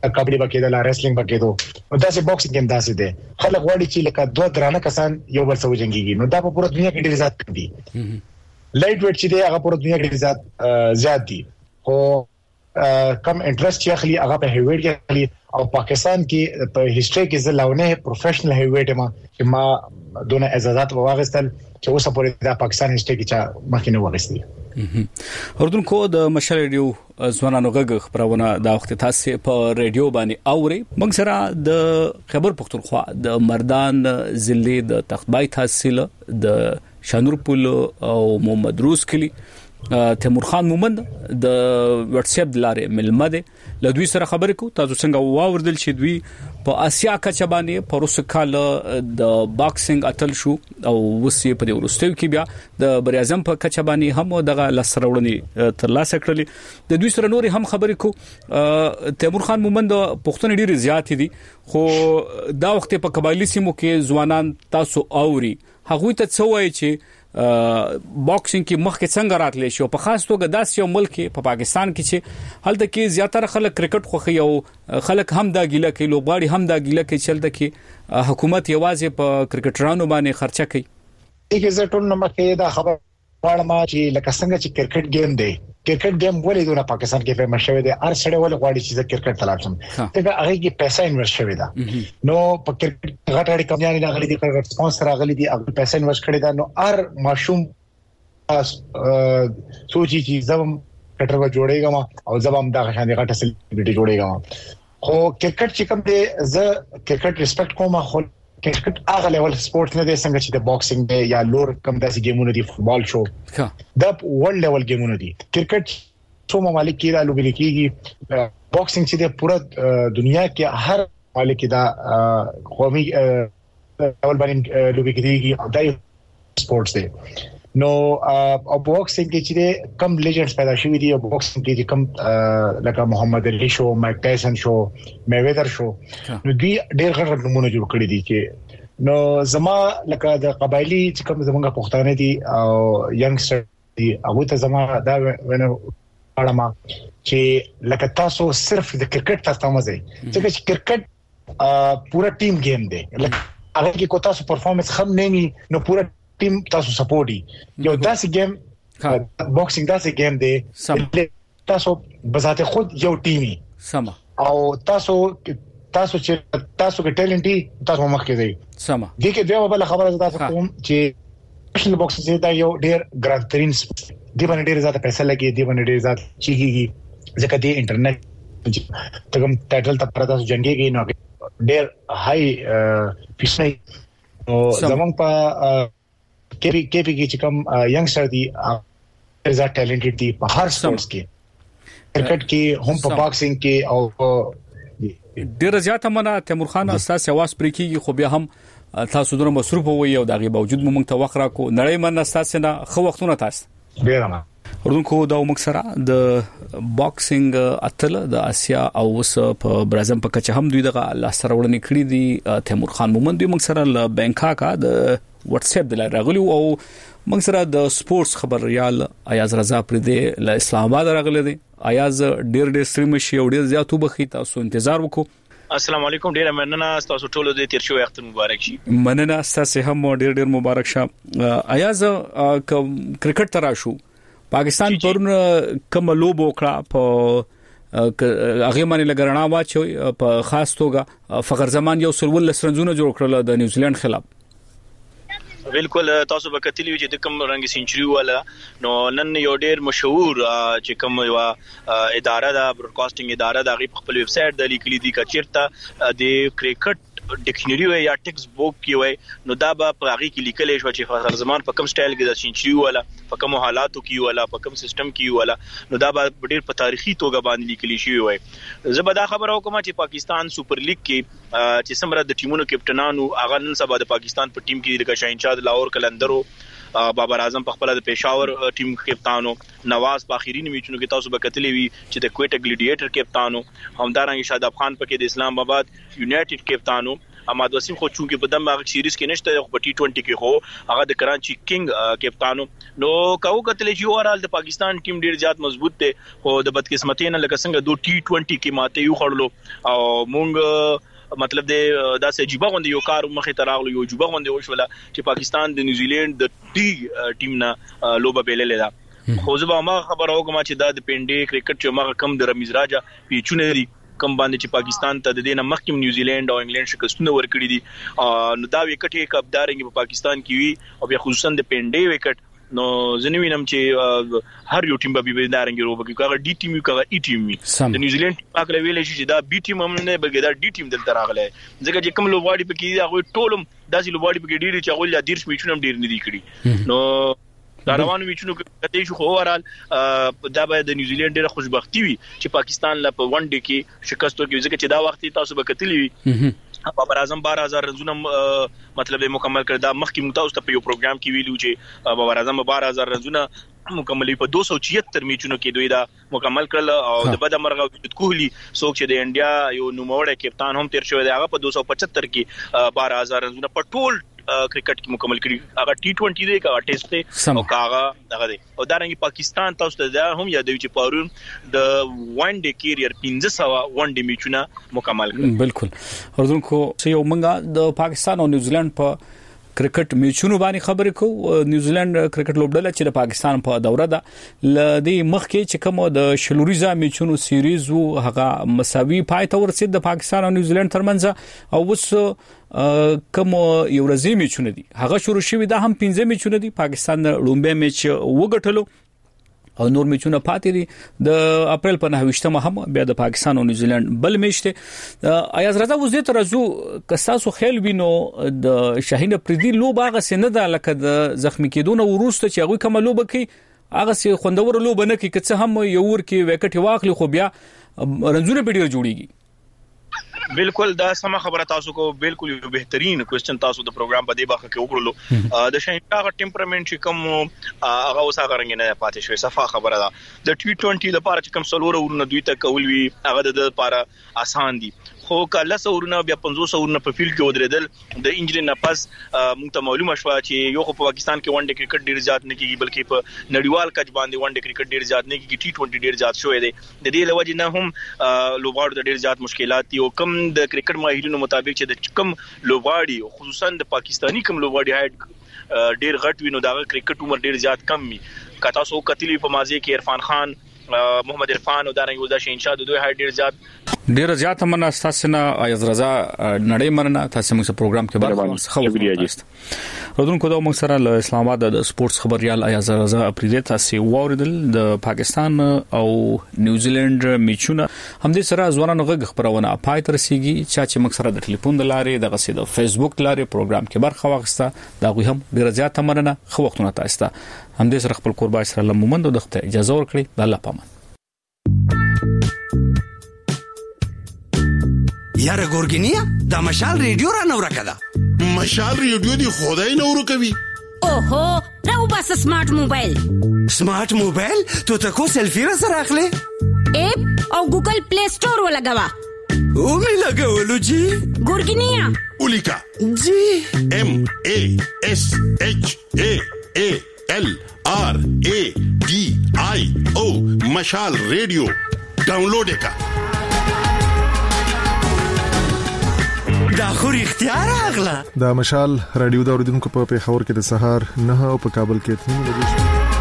کبډي بکیدل ریسلینګ بکیدو نو داسې باکسینګ هم داسې دی خلک وړي چې لکه دوه درانه کسان یو بل سره جنگيږي نو دا په پوره دنیا کې ډیر زیات دي لایټ ویټ چې دی هغه پوره دنیا کې ډیر زیات دي خو کم انټرست چې اخلي هغه په هیوی ویټ کې اخلي او پاکستان کې په هیستوري کې زلاونه پروفیشنل هیوی ویټ ما دونه اجازهات واغستل چې اوسه پورې د پاکستان هیستوري کې مخکې نه واغستي اردن کو د مشال ریډیو ځوانانو غږ خبرونه دا وخت تاسو په ریډیو باندې اوري موږ سره د خبر پختونخوا د مردان ضلع د تختبای تحصیل د شانورپول او محمد روز کلی تیمور خان مومند د واتس اپ لارې ملمده لدوی سره خبرې کو تاسو څنګه واوردل چې دوی په آسیا کچه باندې پروس کال د باکسینګ اتل شو او وسې په ورستیو کې بیا د بر اعظم په کچه باندې هم دغه لسرولني تر لاسه کړلې د دوی سره نور هم خبرې کو تیمور خان مومند پښتون ډیر زیات دي خو دا وخت په قبایلی سیمو کې ځوانان تاسو اوري هغه ته څه وایي چې باکسینګ کې مخکې څنګه راتلی شو په خاص توګه داسې یو ملک په پاکستان کې چې هلته کې زیاتره خلک کرکټ خوښي او خلک هم دا ګیله کوي لوبغاړي هم دا ګیله کوي چې هلته کې حکومت یوازې په کرکټرانو باندې خرچه کوي دغه زټون نو مکه دا خبر واړم چې لکه څنګه چې کرکټ گیم دی کرکټ گیم ولې دونه پاکستان کې فیمس شوی دی هر سړی ولې غواړي چې کرکټ تلاشم دغه هغه کې پیسې انویسټ شوی دا نو په کرکټ غټړي کمپنیانه راغلي دي کرکټ سپانسر راغلي دي هغه پیسې انویسټ کړي دا نو هر ماشوم سوچي چې زم کټر و جوړېګم او زبم دا غشان غټه سلیبریټي جوړېګم خو کرکټ چې کوم دی زه کرکټ ریسپیکټ کوم خو کرکټ هغه لیول سپورت نه دی څنګه چې د باکسینګ دی یا لور کم داسې گیمونه دي فوتبال شو دا ورلد لیول گیمونه دي کرکټ څو ممالک کې دا لوبل کېږي باکسینګ چې د پوره دنیا کې هر ممالک دا قومي لیول باندې لوبل کېږي او دا سپورتس دی نو او باکسینګ کې چې کم لیجنډز پیدا شوي دي او باکسینګ کې کم لکه محمد علي شو مایک ټایسن شو میویدر شو نو دوی ډېر غټ نمونه جوړ کړی دي چې نو زما لکه د قبایلی چې کوم زمونږ پښتانه دي او ینګستر دي هغه ته زما دا ونه اړما چې لکه تاسو صرف د کرکټ تاسو مزه چې کرکټ پورا ټیم گیم دی لکه هغه کې کو تاسو پرفارمنس خم نه نو پورا ټیم تاسو سپورټي یو داسې گیم باکسینګ داسې گیم دی تاسو بذات خود یو ټیمي سما او تاسو چې تاسو کې ټیلنټي تاسو مخ کې دی سما دې کې دیو بل خبره تاسو کوم چې پروفیشنل باکسینګ دا یو ډیر ګران ترين دی باندې ډیر زیات پیسې لګي دی باندې ډیر زیات چیږي ځکه دی انټرنیټ تګم ټایټل ته پر تاسو جنگيږي نو ډیر هاي پیسې او زمونږ په کې چې کوم ینګستر دي زړه ټیلنټډ دي په هر سپورتس کې کرکټ کې هم په باکسینګ کې او ډیر زیاته منه تیمور خان اساس اواز پرې کیږي خو بیا هم تاسو دونه مصروف وي او دغه باوجود موږ ته وخت راکو نړۍ من اساس نه خو وختونه تاسو ډیر ما ورونکو دا موږ سره د باکسینګ اتل د اسیا او وس په برازم په کچه هم دوی دغه لاسره وړنې کړې دي تیمور خان مومند دوی موږ سره ل بانکاک د واتس اپ د راغلی او موږ سره د سپورتس خبريال ایاز رضا پر دې ل اسلام آباد راغلی دي ایاز ډیر ستریم شي او ډیر زیاتو بخي تاسو انتظار وکړو السلام علیکم ډیر مننه تاسو ټول دې تیر شو وخت مبارک شي مننه تاسو هم ډیر مبارک شه ایاز کرکټ ترا شو پاکستان پرون کوم لوب وکړه په هغه باندې لګرنا واچو په خاص توګه فخر زمان یو سلول لسرنزونه جوړ کړل د نیوزیلند خلاف بالکل تاسو به کتلی چې د کوم رنګ سنچري والا نو نن یو ډیر مشهور چې کوم یو اداره دا براډکاسټینګ اداره د خپل ویب سټ د لیکلي دي کچیرته د کرکټ ډکشنری یا ټیکس بوک کې وای نو دا به په هغه کې لیکل شو چې فخر زمان په کوم سټایل کې د سنچري والا په کوم حالاتو کې والا په کوم سیستم کې والا نو دا به ډیر په تاریخي توګه باندې لیکل شوی وای زه به دا خبره وکم چې پاکستان سپر لیګ کې چې سمره د ټیمونو کپټنانو هغه نن سبا د پاکستان په ټیم کې د شاهنشاه لاهور کلندرو بابر اعظم په خپل د پېښور ټیم کپتانو نواز په اخیری میچونو کې تاسو به کتلې وی چې د کوټه ګلیډیټر کپتانو همدارنګه شاداب خان پکې د اسلام آباد یونایټډ کپتانو احمد وسیم خو چونکه په دماغ سیریز کې نشته په ټي 20 کې خو هغه د کراچي کینګ کپتانو نو کاو کتل چې اورال د پاکستان ټیم ډیر زیات مضبوط دی خو د بدقسمتۍ نه لکه څنګه دو ټي 20 کې ماته یو خړلو او مونږ مطلب دا سه جيبه غوند یو کار مخه تراغلو یو جيبه غوند وشوله چې پاکستان د نیوزیلند د ټي ټیم نه لوبه بیللې ده خو زه به ما خبر اوم چې دا د پینډي کرکټ چې ما کم د رمیز راجا پیچونه دي کم باندې چې پاکستان ته د دینه مخکې نیوزیلند او انګلند شکستونه ورکړي دي نو دا وکټ یې کبدارنګ په پاکستان کې وي او بیا خصوصا د پینډي وکټ نو زنوینم چې هر یو ټیم به بيدارنګ روبه کې هغه ډي ټیم یو هغه ای ټیم وي د نیوزیلند پاک لویل شي چې دا بي ټیم هم نه بلکې دا ډي ټیم دلته راغله ځکه چې کوم لوبواړي پکې هغه ټولم داسې لوبواړي پکې ډیری چې هغه لا ډیر شمیچونه ډیر نه دي کړی نو دا روانو میچونو کته شو خو اورال دا به د نیوزیلند ډیره خوشبختی وي چې پاکستان لا په ون ډے کې شکست ورکړي ځکه چې دا وخت تاسو به کتلی وي بابر اعظم 12000 رنونه مطلب مکمل کړ دا مخکې متاوس ته په یو پروګرام کې ویلو چې بابر اعظم 12000 رنونه مکمل په 276 میچونو کې دوی دا مکمل کړل او د بد مرغه کوهلی څوک چې د انډیا یو نوموړی کپتان هم تیر شوی دی هغه په 275 کې 12000 رنونه په ټول کرکټ کې مکمل کړي هغه ټي 20 دی هغه ټیسټ دی او هغه دغه دی او دا رنګ پاکستان تاسو ته دا هم یادوي چې پرون د ون ډے کیریئر 1500 ون ډے میچونه مکمل کړل بالکل اردوونکو یو منګه د پاکستان او نیوزیلند په کرکټ میچونو باندې خبرې کو نیوزیلند کرکټ لوبډله چې د پاکستان په دوره ده لدې مخکې چې کوم د شلوريزه میچونو سیریز وو هغه مساوي پای ته ورسید د پاکستان او نیوزیلند ترمنځ او وس کوم یو ورځې میچونه دي هغه شروع شوی دا هم 15 میچونه دي پاکستان لومبه میچ وګټلو او نور میچونه پاتې دي د اپریل په 9مه هم بیا د پاکستان او نیوزیلند بل میچ ته ایاز رضا وزې ترزو کساسو خیل وینو د شاهین پردي لوب هغه سینه ده لکه د زخمی کېدون وروسته چې هغه کوم لوب کوي هغه سي خوندور لوب نه کوي که څه هم یو ور کې وکټ واخلي خو بیا رنزونه په ډیر جوړیږي بالکل دا سم خبره تاسو کو بالکل یو بهترین کوېسچن تاسو د پروګرام په دی باخه کې وګورلو د شاهینګه ټمپرامنت چې کوم هغه وسه غرنګ نه پاتې شوی صفه خبره ده د ټي 20 لپاره چې کوم سلور ورونه دوی ته کول وی هغه د لپاره آسان دي خو کله سورونه بیا 500 ورونه په فیلډ کې ودرېدل د انجری نه پس موږ ته معلومه شوه چې یو په پاکستان کې ون ډے کرکټ ډیر زیات نه کیږي بلکې په نړیوال کچ باندې ون ډے کرکټ ډیر زیات نه کیږي ټي 20 ډیر زیات شوې دي د دې لوجه نه هم لوبغاړو د ډیر زیات مشکلات دي او کم د کرکټ ماهرینو مطابق چې د کم لوبغاړي خصوصا د پاکستانی کم لوبغاړي هایډ ډیر غټ وینو دا کرکټ عمر ډیر زیات کم وي کته سو کتلی په مازی کې عرفان خان محمد عرفان او دارنګ ودا شینشاه د دوی هایډ ډیر زیات مننه تاسو نه ایاز رضا نړۍ مننه تاسو موږ پروګرام کې برخه شکریہ جست ودونکو دا موږ سره له اسلام آباد د سپورتس خبريال ایاز رضا اپریل تاسو ووردل د پاکستان او نیوزیلند میچونه هم دې سره ځوانانو غږ خبرونه پای تر سیږي چې موږ سره د ټلیفون د لارې د غسې د فیسبوک لارې پروګرام کې برخه واخسته دا غوي هم ډیر زیات مننه خو وختونه تاسو ته هم دې سره خپل قربای سره لمومند د خپل اجازه ورکړي د الله پامان یاره ګورګینیا دا مشال ریډیو را نو راکړه مشال ریډیو دی خدای نو ورکوي اوهو راو بس سمارټ موبایل تو تکو سیلفی را سره اخلي اپ او ګوګل پلی سٹور ولګوا او می لګولو جی ګورګینیا اولیکا جی ام ا اس اچ ا ال آر ا ډي آی او مشال ریډیو ډاونلوډ وکړه دا خوري اختیار اغلا دا مشال رادیو دا اوریدونکو په پیښور کې د سهار 9 او په کابل کې 3 بجې